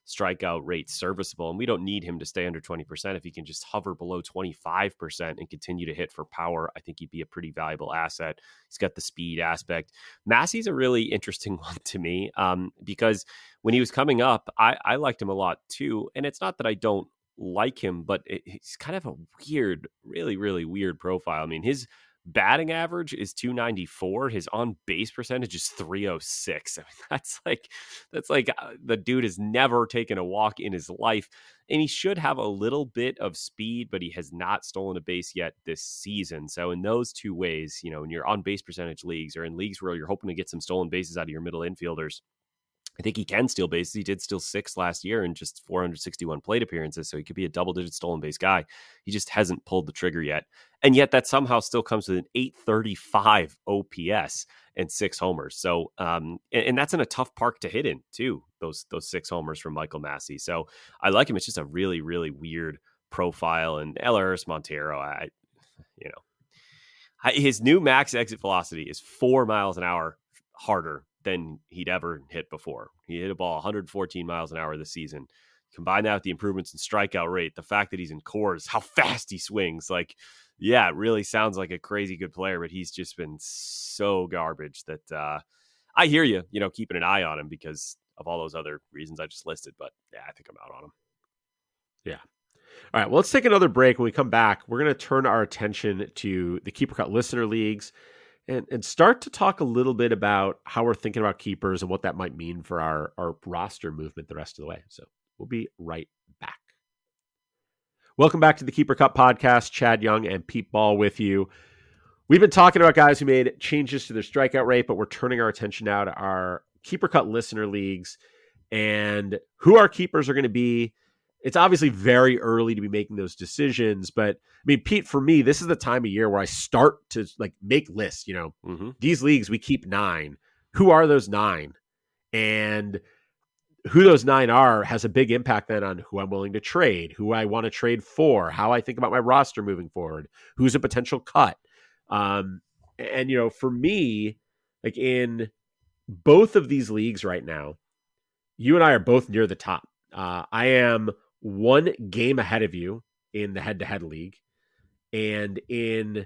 strikeout rate serviceable. And we don't need him to stay under 20%. If he can just hover below 25% and continue to hit for power, I think he'd be a pretty valuable asset. He's got the speed aspect. Massey's a really interesting one to me because when he was coming up, I liked him a lot too. And it's not that I don't like him, but he's kind of a weird, really, really weird profile. I mean, his batting average is 294. His on base percentage is 306. I mean, that's like the dude has never taken a walk in his life, and he should have a little bit of speed, but he has not stolen a base yet this season. So in those two ways, you know, in your on base percentage leagues or in leagues where you're hoping to get some stolen bases out of your middle infielders, I think he can steal bases. He did steal 6 last year in just 461 plate appearances, so he could be a double-digit stolen base guy. He just hasn't pulled the trigger yet. And yet that somehow still comes with an 835 OPS and 6 homers. So, and that's in a tough park to hit in, too, those 6 homers from Michael Massey. So I like him. It's just a really, really weird profile. And Elehuris Montero, his new max exit velocity is 4 miles an hour harder than he'd ever hit before. He hit a ball 114 miles an hour this season. Combine that with the improvements in strikeout rate, the fact that he's in cores, how fast he swings. Like, yeah, it really sounds like a crazy good player, but he's just been so garbage that I hear you, keeping an eye on him because of all those other reasons I just listed. But yeah, I think I'm out on him. Yeah. All right. Well, let's take another break. When we come back, we're going to turn our attention to the Keeper Cut listener leagues and start to talk a little bit about how we're thinking about keepers and what that might mean for our roster movement the rest of the way. So we'll be right back. Welcome back to the Keeper Cut podcast. Chad Young and Pete Ball with you. We've been talking about guys who made changes to their strikeout rate, but we're turning our attention now to our Keeper Cut listener leagues and who our keepers are going to be. It's obviously very early to be making those decisions, but I mean, Pete, for me, this is the time of year where I start to make lists. These leagues, we keep 9. Who are those 9? And who those 9 are has a big impact then on who I'm willing to trade, who I want to trade for, how I think about my roster moving forward, who's a potential cut. And for me, like in both of these leagues right now, you and I are both near the top. I am 1 game ahead of you in the head-to-head league, and in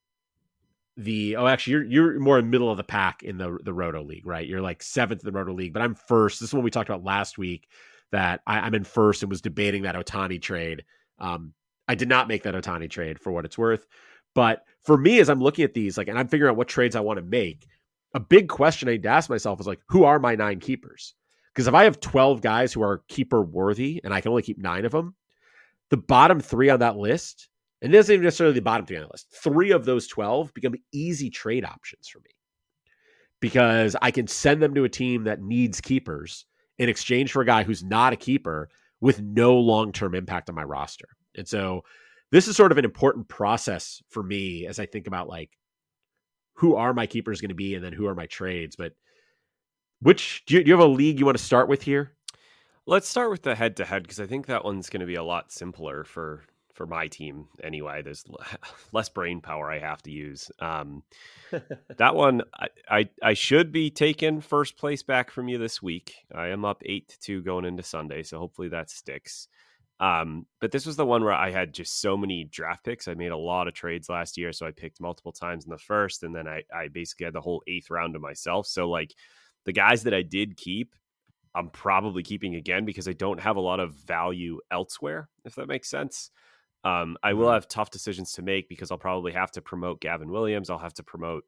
the you're more in middle of the pack in the Roto league, right? You're like 7th in the Roto league, but I'm first. This is one we talked about last week that I'm in first and was debating that Ohtani trade. I did not make that Ohtani trade for what it's worth, but for me, as I'm looking at these, and I'm figuring out what trades I want to make, a big question I need to ask myself is who are my 9 keepers? Because if I have 12 guys who are keeper worthy and I can only keep 9 of them, the bottom 3 on that list, and it isn't even necessarily the bottom 3 on the list, 3 of those 12 become easy trade options for me because I can send them to a team that needs keepers in exchange for a guy who's not a keeper with no long-term impact on my roster. And so this is sort of an important process for me as I think about who are my keepers going to be and then who are my trades. But do you have a league you want to start with here? Let's start with the head-to-head because I think that one's going to be a lot simpler for my team anyway. There's less brain power I have to use. That one, I should be taking first place back from you this week. I am up 8-2 going into Sunday, so hopefully that sticks. But this was the one where I had just so many draft picks. I made a lot of trades last year, so I picked multiple times in the first, and then I basically had the whole 8th round to myself. So the guys that I did keep, I'm probably keeping again because I don't have a lot of value elsewhere, if that makes sense. I will have tough decisions to make because I'll probably have to promote Gavin Williams. I'll have to promote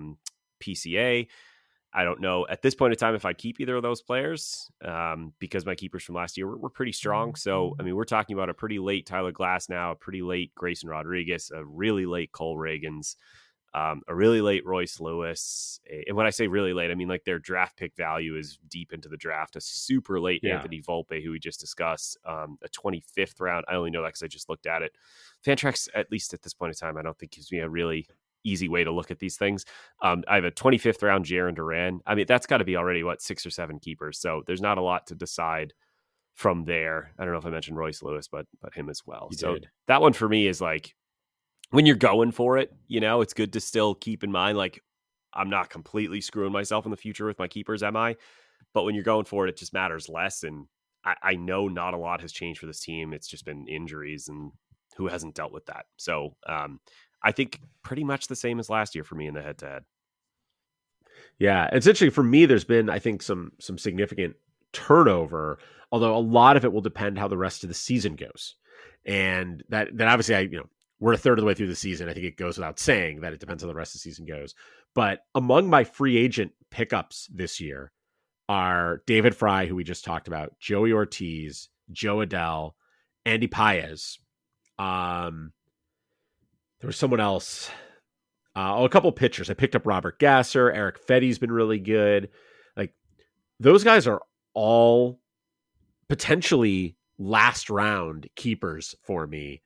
PCA. I don't know at this point in time if I keep either of those players because my keepers from last year were pretty strong. So, I mean, we're talking about a pretty late Tyler Glass now, a pretty late Grayson Rodriguez, a really late Cole Reagans, a really late Royce Lewis. And when I say really late, I mean their draft pick value is deep into the draft. A super late Anthony Volpe, who we just discussed, a 25th round. I only know that because I just looked at it. Fantrax, at least at this point in time, I don't think gives me a really easy way to look at these things. I have a 25th round Jarren Duran. I mean, that's got to be already 6 or 7 keepers. So there's not a lot to decide from there. I don't know if I mentioned Royce Lewis, but him as well. That one for me is when you're going for it, it's good to still keep in mind, I'm not completely screwing myself in the future with my keepers, am I? But when you're going for it, it just matters less. And I know not a lot has changed for this team. It's just been injuries, and who hasn't dealt with that? So I think pretty much the same as last year for me in the head-to-head. Yeah, it's interesting for me. There's been, I think, some significant turnover, although a lot of it will depend how the rest of the season goes. And that obviously, we're a third of the way through the season. I think it goes without saying that it depends how the rest of the season goes. But among my free agent pickups this year are David Fry, who we just talked about, Joey Ortiz, Joe Adell, Andy Paez. There was someone else. A couple of pitchers. I picked up Robert Gasser. Eric Fetty's been really good. Like, those guys are all potentially last round keepers for me.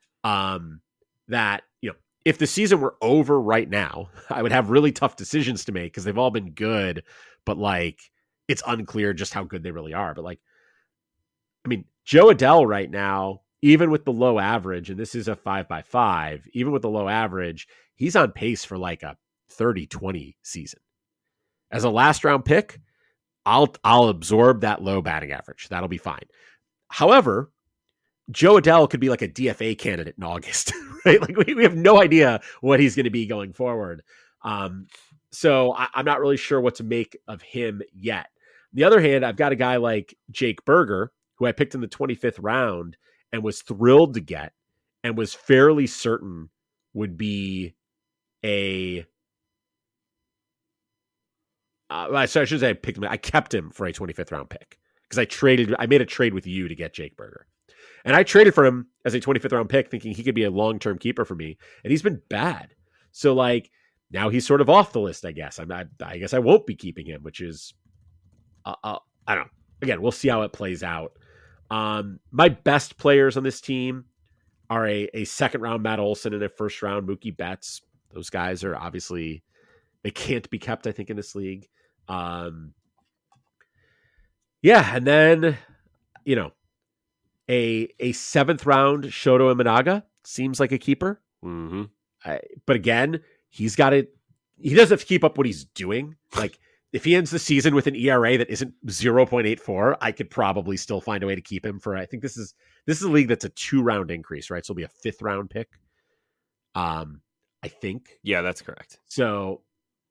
That, if the season were over right now, I would have really tough decisions to make because they've all been good, but like, it's unclear just how good they really are. But like, I mean, Joe Adell right now, even with the low average, and this is a 5x5, even with the low average, he's on pace for like a 30-20 season. As a last round pick, I'll absorb that low batting average. That'll be fine. However, Joe Adell could be like a DFA candidate in August, right? Like we have no idea what he's going to be going forward. So I'm not really sure what to make of him yet. On the other hand, I've got a guy like Jake Berger, who I picked in the 25th round and was thrilled to get and was fairly certain would be a so I should say I picked him. I kept him for a 25th round pick because I made a trade with you to get Jake Berger. And I traded for him as a 25th round pick thinking he could be a long-term keeper for me. And he's been bad. So like now he's sort of off the list, I guess. I guess I won't be keeping him, which is, I don't know. Again, we'll see how it plays out. My best players on this team are a second round Matt Olson and a first round Mookie Betts. Those guys are obviously, they can't be kept, I think, in this league. Yeah. And then, a seventh round Shoto Imanaga seems like a keeper. Mm-hmm. But again, he doesn't have to keep up what he's doing. Like if he ends the season with an ERA that isn't 0.84, I could probably still find a way to keep him for, I think this is a league that's a 2-round increase, right? So it'll be a 5th round pick. I think. Yeah, that's correct. So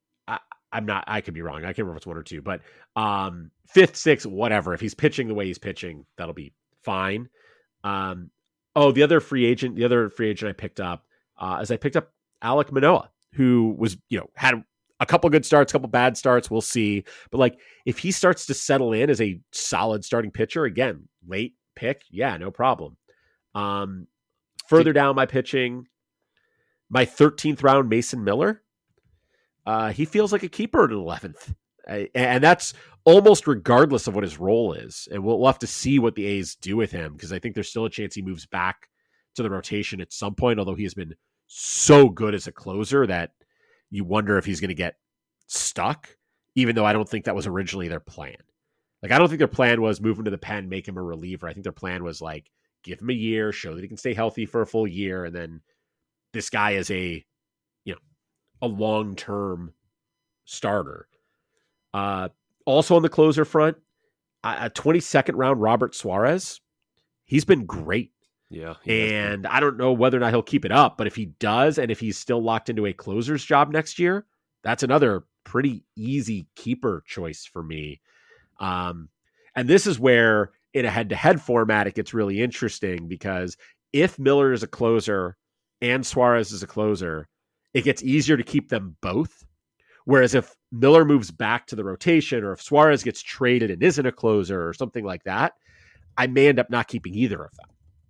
I could be wrong. I can't remember if it's 1 or 2, but 5th, 6th, whatever. If he's pitching the way he's pitching, that'll be fine. The other free agent I picked up is I picked up Alek Manoah, who was, had a couple good starts, a couple bad starts. We'll see. But like, if he starts to settle in as a solid starting pitcher, again, late pick, yeah, no problem. Further down my pitching, my 13th round Mason Miller, he feels like a keeper at 11th. And that's almost regardless of what his role is. And we'll have to see what the A's do with him, because I think there's still a chance he moves back to the rotation at some point, although he has been so good as a closer that you wonder if he's going to get stuck, even though I don't think that was originally their plan. Like, I don't think their plan was move him to the pen, make him a reliever. I think their plan was like, give him a year, show that he can stay healthy for a full year, and then this guy is a long-term starter. Also on the closer front, a 22nd round Robert Suarez. He's been great. Yeah. And I don't know whether or not he'll keep it up, but if he does, and if he's still locked into a closer's job next year, that's another pretty easy keeper choice for me. And this is where in a head-to-head format, it gets really interesting, because if Miller is a closer and Suarez is a closer, it gets easier to keep them both. Whereas if Miller moves back to the rotation, or if Suarez gets traded and isn't a closer or something like that, I may end up not keeping either of them.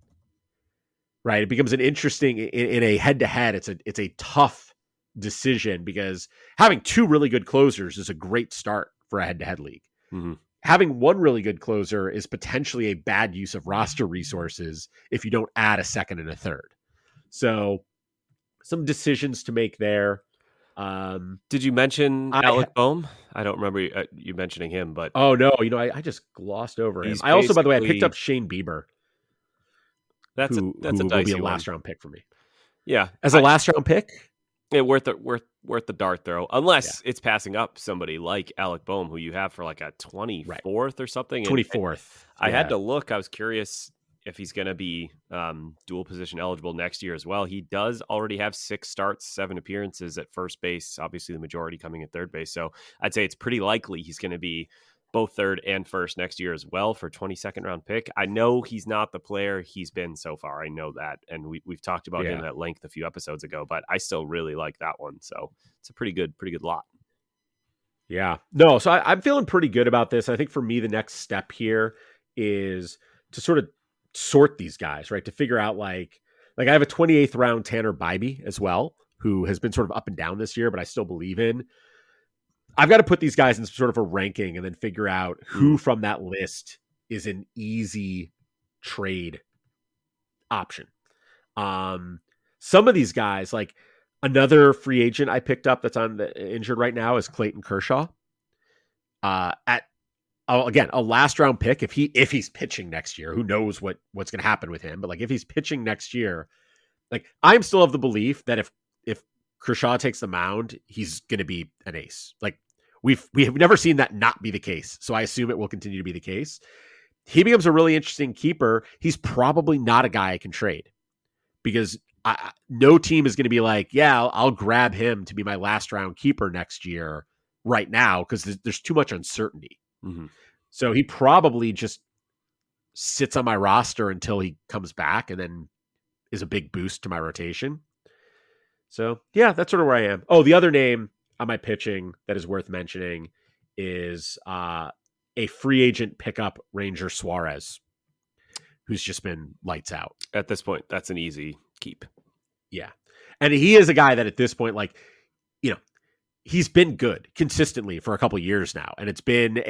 Right? It becomes an interesting, in a head-to-head, it's a tough decision, because having 2 really good closers is a great start for a head-to-head league. Mm-hmm. Having 1 really good closer is potentially a bad use of roster resources if you don't add a second and a third. So some decisions to make there. Did you mention Alec Bohm? I don't remember you mentioning him, but oh no, I just glossed over him. I also, by the way, I picked up Shane Bieber. That's a who dicey will be a last round pick for me. Yeah, as a last round pick. Yeah, worth worth the dart throw, unless it's passing up somebody like Alec Boehm, who you have for like a 24th or something. 24th. I had to look. I was curious if he's going to be dual position eligible next year as well. He does already have 6 starts, 7 appearances at first base, obviously the majority coming at third base. So I'd say it's pretty likely he's going to be both third and first next year as well for 22nd round pick. I know he's not the player he's been so far. I know that. And we've talked about him at length a few episodes ago, but I still really like that one. So it's a pretty good lot. Yeah. No, so I'm feeling pretty good about this. I think for me, the next step here is to sort of sort these guys, right? To figure out like I have a 28th round Tanner Bybee as well, who has been sort of up and down this year, but I still believe in. I've got to put these guys in sort of a ranking and then figure out who from that list is an easy trade option. Some of these guys, like another free agent I picked up that's on the injured right now is Clayton Kershaw. Again, a last round pick. If he's pitching next year, who knows what's going to happen with him? But like if he's pitching next year, like I'm still of the belief that if Kershaw takes the mound, he's going to be an ace. Like we have never seen that not be the case, so I assume it will continue to be the case. He becomes a really interesting keeper. He's probably not a guy I can trade because no team is going to be like, yeah, I'll grab him to be my last round keeper next year right now because there's too much uncertainty. Mm-hmm. So he probably just sits on my roster until he comes back and then is a big boost to my rotation. So yeah, that's sort of where I am. Oh, the other name on my pitching that is worth mentioning is a free agent pickup, Ranger Suarez, who's just been lights out. At this point, that's an easy keep. Yeah. And he is a guy that at this point, like, you know, he's been good consistently for a couple of years now. And it's been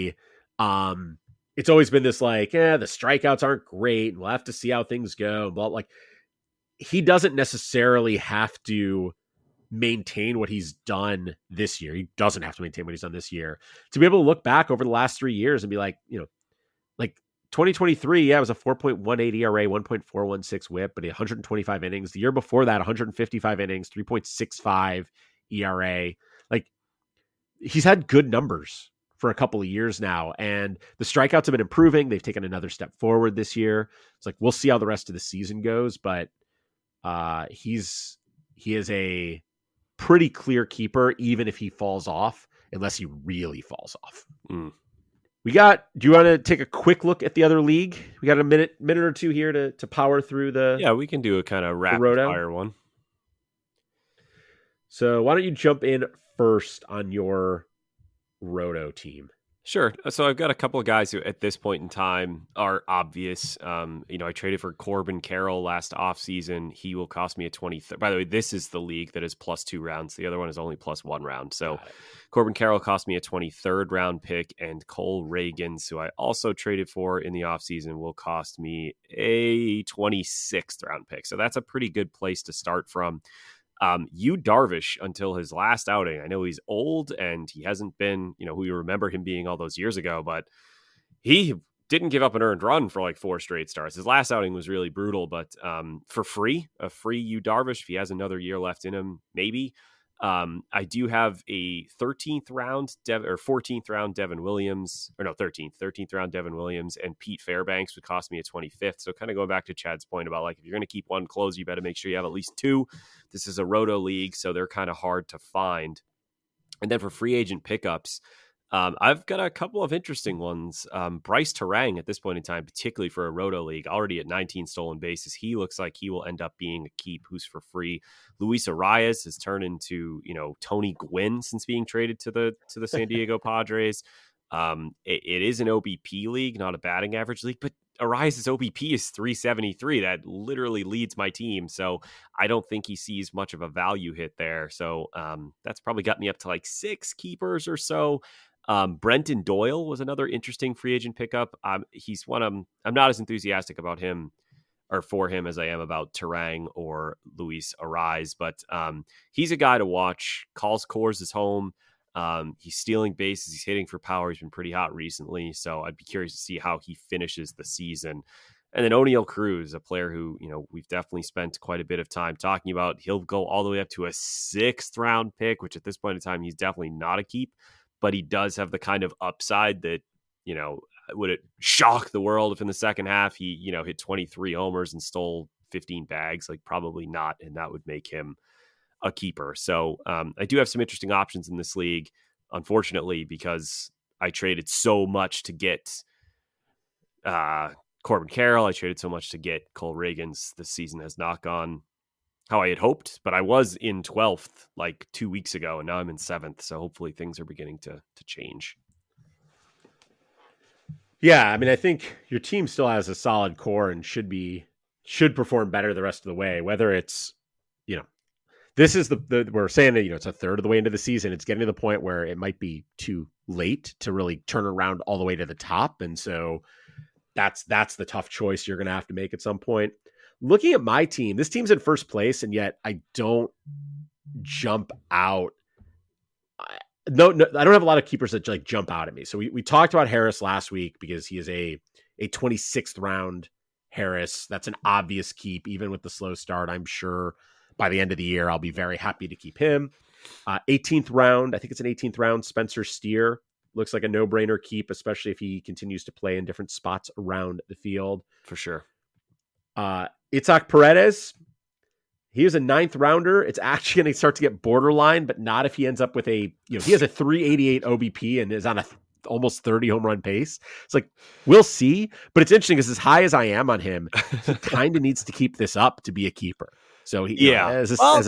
it's always been this like, the strikeouts aren't great and we'll have to see how things go. But like, he doesn't necessarily have to maintain what he's done this year. He doesn't have to maintain what he's done this year to be able to look back over the last 3 years and be like, like 2023, it was a 4.18 ERA, 1.416 whip, but 125 innings. The year before that, 155 innings, 3.65 ERA. Like he's had good numbers for a couple of years now, and the strikeouts have been improving. They've taken another step forward this year. It's like, we'll see how the rest of the season goes, but he is a pretty clear keeper, even if he falls off, unless he really falls off. Mm. Do you want to take a quick look at the other league? We got a minute or two here to power through the. Yeah, we can do a kind of rapid fire one. So why don't you jump in first on your Roto team? Sure. So I've got a couple of guys who at this point in time are obvious. I traded for Corbin Carroll last offseason. He will cost me a 23rd. By the way, this is the league that is plus 2 rounds. The other one is only plus 1 round. So Corbin Carroll cost me a 23rd round pick, and Cole Reagans, who I also traded for in the offseason, will cost me a 26th round pick. So that's a pretty good place to start from. Yu Darvish, until his last outing, I know he's old and he hasn't been, who you remember him being all those years ago, but he didn't give up an earned run for like 4 straight starts. His last outing was really brutal, but for a free Yu Darvish, if he has another year left in him, maybe. I do have a 13th round 14th round Devin Williams, or no, 13th round Devin Williams, and Pete Fairbanks would cost me a 25th. So kind of going back to Chad's point about like, if you're going to keep one closer, you better make sure you have at least 2. This is a Roto league, so they're kind of hard to find. And then for free agent pickups, I've got a couple of interesting ones. Bryce Terang at this point in time, particularly for a Roto league, already at 19 stolen bases. He looks like he will end up being a keep who's for free. Luis Arias has turned into, Tony Gwynn since being traded to the San Diego Padres. It is an OBP league, not a batting average league, but Arias' OBP is 373. That literally leads my team. So I don't think he sees much of a value hit there. So that's probably got me up to like 6 keepers or so. Brenton Doyle was another interesting free agent pickup. He's I'm not as enthusiastic about him or for him as I am about Terang or Luis Arias, but he's a guy to watch. Calls Coors his home. He's stealing bases. He's hitting for power. He's been pretty hot recently. So I'd be curious to see how he finishes the season. And then O'Neal Cruz, a player who, we've definitely spent quite a bit of time talking about. He'll go all the way up to a 6th round pick, which at this point in time, he's definitely not a keep, but he does have the kind of upside that, would it shock the world if in the second half he, hit 23 homers and stole 15 bags? Like, probably not. And that would make him a keeper. So I do have some interesting options in this league, unfortunately, because I traded so much to get Corbin Carroll. I traded so much to get Cole Reagans. This season has not gone how I had hoped, but I was in 12th like 2 weeks ago, and now I'm in 7th. So hopefully things are beginning to change. Yeah, I mean, I think your team still has a solid core and should perform better the rest of the way. Whether it's, this is we're saying that, it's a third of the way into the season. It's getting to the point where it might be too late to really turn around all the way to the top. And so that's the tough choice you're going to have to make at some point. Looking at my team, this team's in first place, and yet I don't jump out. No, I don't have a lot of keepers that like jump out at me. So we talked about Harris last week because he is a 26th round Harris. That's an obvious keep, even with the slow start. I'm sure by the end of the year, I'll be very happy to keep him. 18th round, I think it's an 18th round, Spencer Steer. Looks like a no-brainer keep, especially if he continues to play in different spots around the field. For sure. Itzhak Paredes, he was a 9th rounder. It's actually going to start to get borderline, but not if he ends up with he has a 388 OBP and is on a almost 30 home run pace. It's like, we'll see. But it's interesting because as high as I am on him, he kind of needs to keep this up to be a keeper. So maybe not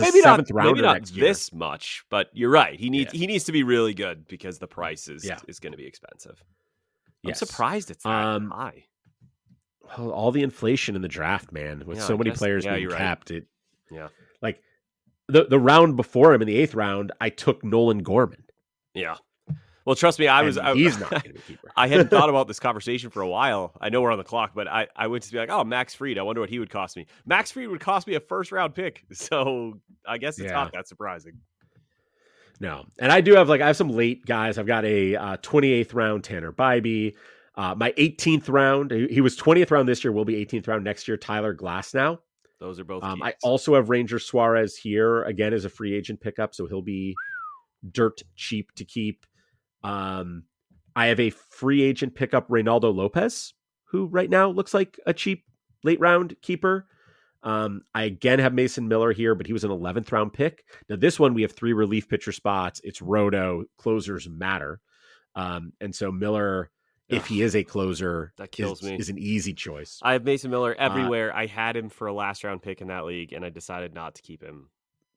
this much, but you're right. He needs to be really good because the price is going to be expensive. I'm surprised it's that high. Well, all the inflation in the draft, man, with so many players being capped. Right. Like the round before him in the 8th round, I took Nolan Gorman. Yeah. Well, trust me, he's not going to be a keeper. I hadn't thought about this conversation for a while. I know we're on the clock, but I went to be like, oh, Max Fried. I wonder what he would cost me. Max Fried would cost me a 1st round pick. So I guess it's not that surprising. No. And I have some late guys. I've got a 28th round Tanner Bybee. My 18th round, he was 20th round this year, will be 18th round next year, Tyler Glasnow. Those are both I also have Ranger Suarez here, again, as a free agent pickup, so he'll be dirt cheap to keep. I have a free agent pickup, Reynaldo Lopez, who right now looks like a cheap late round keeper. I again have Mason Miller here, but he was an 11th round pick. Now this one, we have 3 relief pitcher spots. It's roto, closers matter. And so Miller, if he is a closer, that kills me, is an easy choice. I have Mason Miller everywhere. I had him for a last round pick in that league, and I decided not to keep him.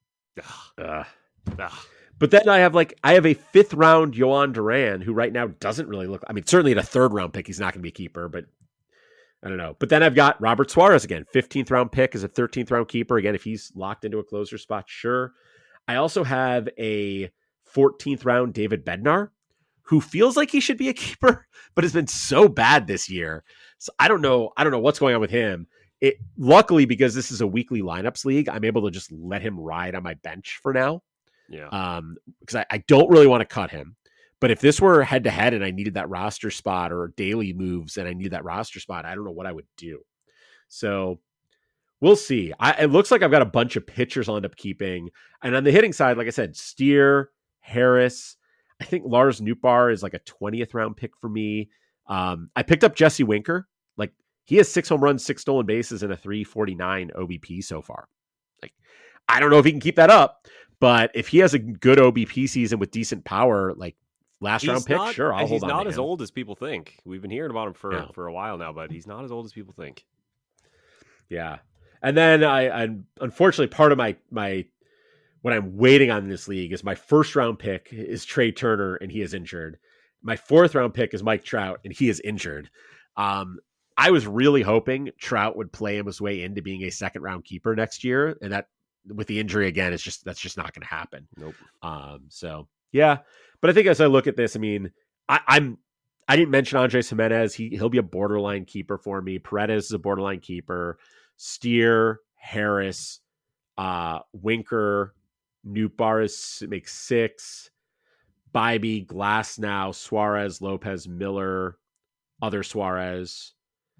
But then I have a 5th round Yohan Duran, who right now doesn't really look. I mean, certainly at a 3rd round pick, he's not going to be a keeper, but I don't know. But then I've got Robert Suarez again, 15th round pick as a 13th round keeper. Again, if he's locked into a closer spot, sure. I also have a 14th round David Bednar, who feels like he should be a keeper, but has been so bad this year. So I don't know what's going on with him. Luckily, because this is a weekly lineups league, I'm able to just let him ride on my bench for now. Yeah. Because I don't really want to cut him. But if this were head to head and I needed that roster spot, or daily moves and I need that roster spot, I don't know what I would do. So we'll see. It looks like I've got a bunch of pitchers I'll end up keeping. And on the hitting side, like I said, Steer, Harris, I think Lars Nootbaar is like a 20th round pick for me. I picked up Jesse Winker. Like, he has 6 home runs, 6 stolen bases, and a 349 OBP so far. Like, I don't know if he can keep that up, but if he has a good OBP season with decent power, like last round pick, sure, I'll hold on. He's not to as him. Old as people think. We've been hearing about him for a while now, but he's not as old as people think. Yeah. And then I unfortunately, part of my what I'm waiting on in this league is my 1st round pick is Trey Turner, and he is injured. My 4th round pick is Mike Trout, and he is injured. I was really hoping Trout would play him his way into being a 2nd round keeper next year, and that with the injury again, that's just not going to happen. Nope. So yeah, but I think as I look at this, I mean, I didn't mention Andres Jimenez. He'll be a borderline keeper for me. Paredes is a borderline keeper. Steer, Harris, Winker, Nootbaar makes 6. Bybee, Glasnow, Suarez, Lopez, Miller, other Suarez.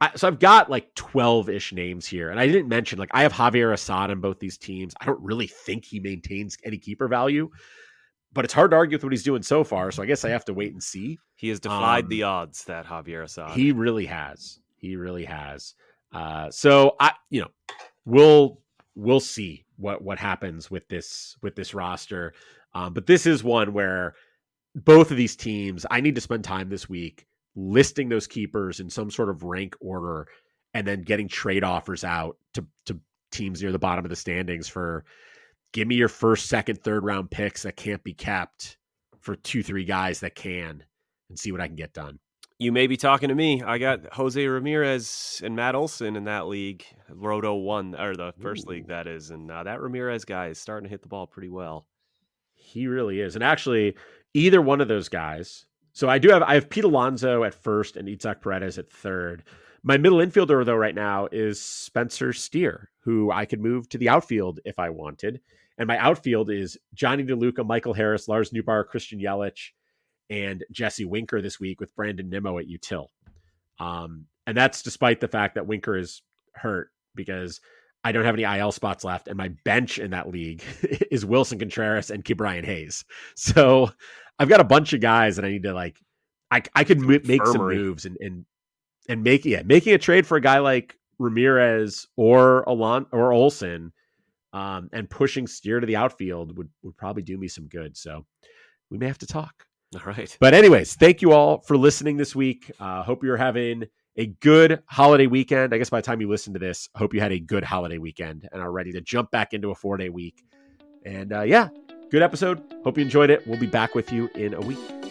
So I've got like 12-ish names here. And I didn't mention, like, I have Javier Assad on both these teams. I don't really think he maintains any keeper value, but it's hard to argue with what he's doing so far. So I guess I have to wait and see. He has defied the odds, that Javier Assad. He really has. He really has. So we'll see what happens with this roster. But this is one where both of these teams, I need to spend time this week listing those keepers in some sort of rank order and then getting trade offers out to teams near the bottom of the standings for, give me your first, second, third round picks that can't be kept for 2-3 guys that can, and see what I can get done. You may be talking to me. I got Jose Ramirez and Matt Olson in that league, Roto 1, or the first league that is. And that Ramirez guy is starting to hit the ball pretty well. He really is. And actually, either one of those guys. So I have Pete Alonso at first and Itzhak Paredes at third. My middle infielder, though, right now is Spencer Steer, who I could move to the outfield if I wanted. And my outfield is Johnny DeLuca, Michael Harris, Lars Nootbaar, Christian Yelich, and Jesse Winker this week with Brandon Nimmo at util. And that's despite the fact that Winker is hurt, because I don't have any IL spots left. And my bench in that league is Wilson Contreras and Ke'Bryan Hayes. So I've got a bunch of guys that I need to, like, I could make some moves and making a trade for a guy like Ramirez or Olsen, and pushing Steer to the outfield would probably do me some good. So we may have to talk. All right. But anyways, thank you all for listening this week. Hope you're having a good holiday weekend. I guess by the time you listen to this, I hope you had a good holiday weekend and are ready to jump back into a 4-day week. And good episode. Hope you enjoyed it. We'll be back with you in a week.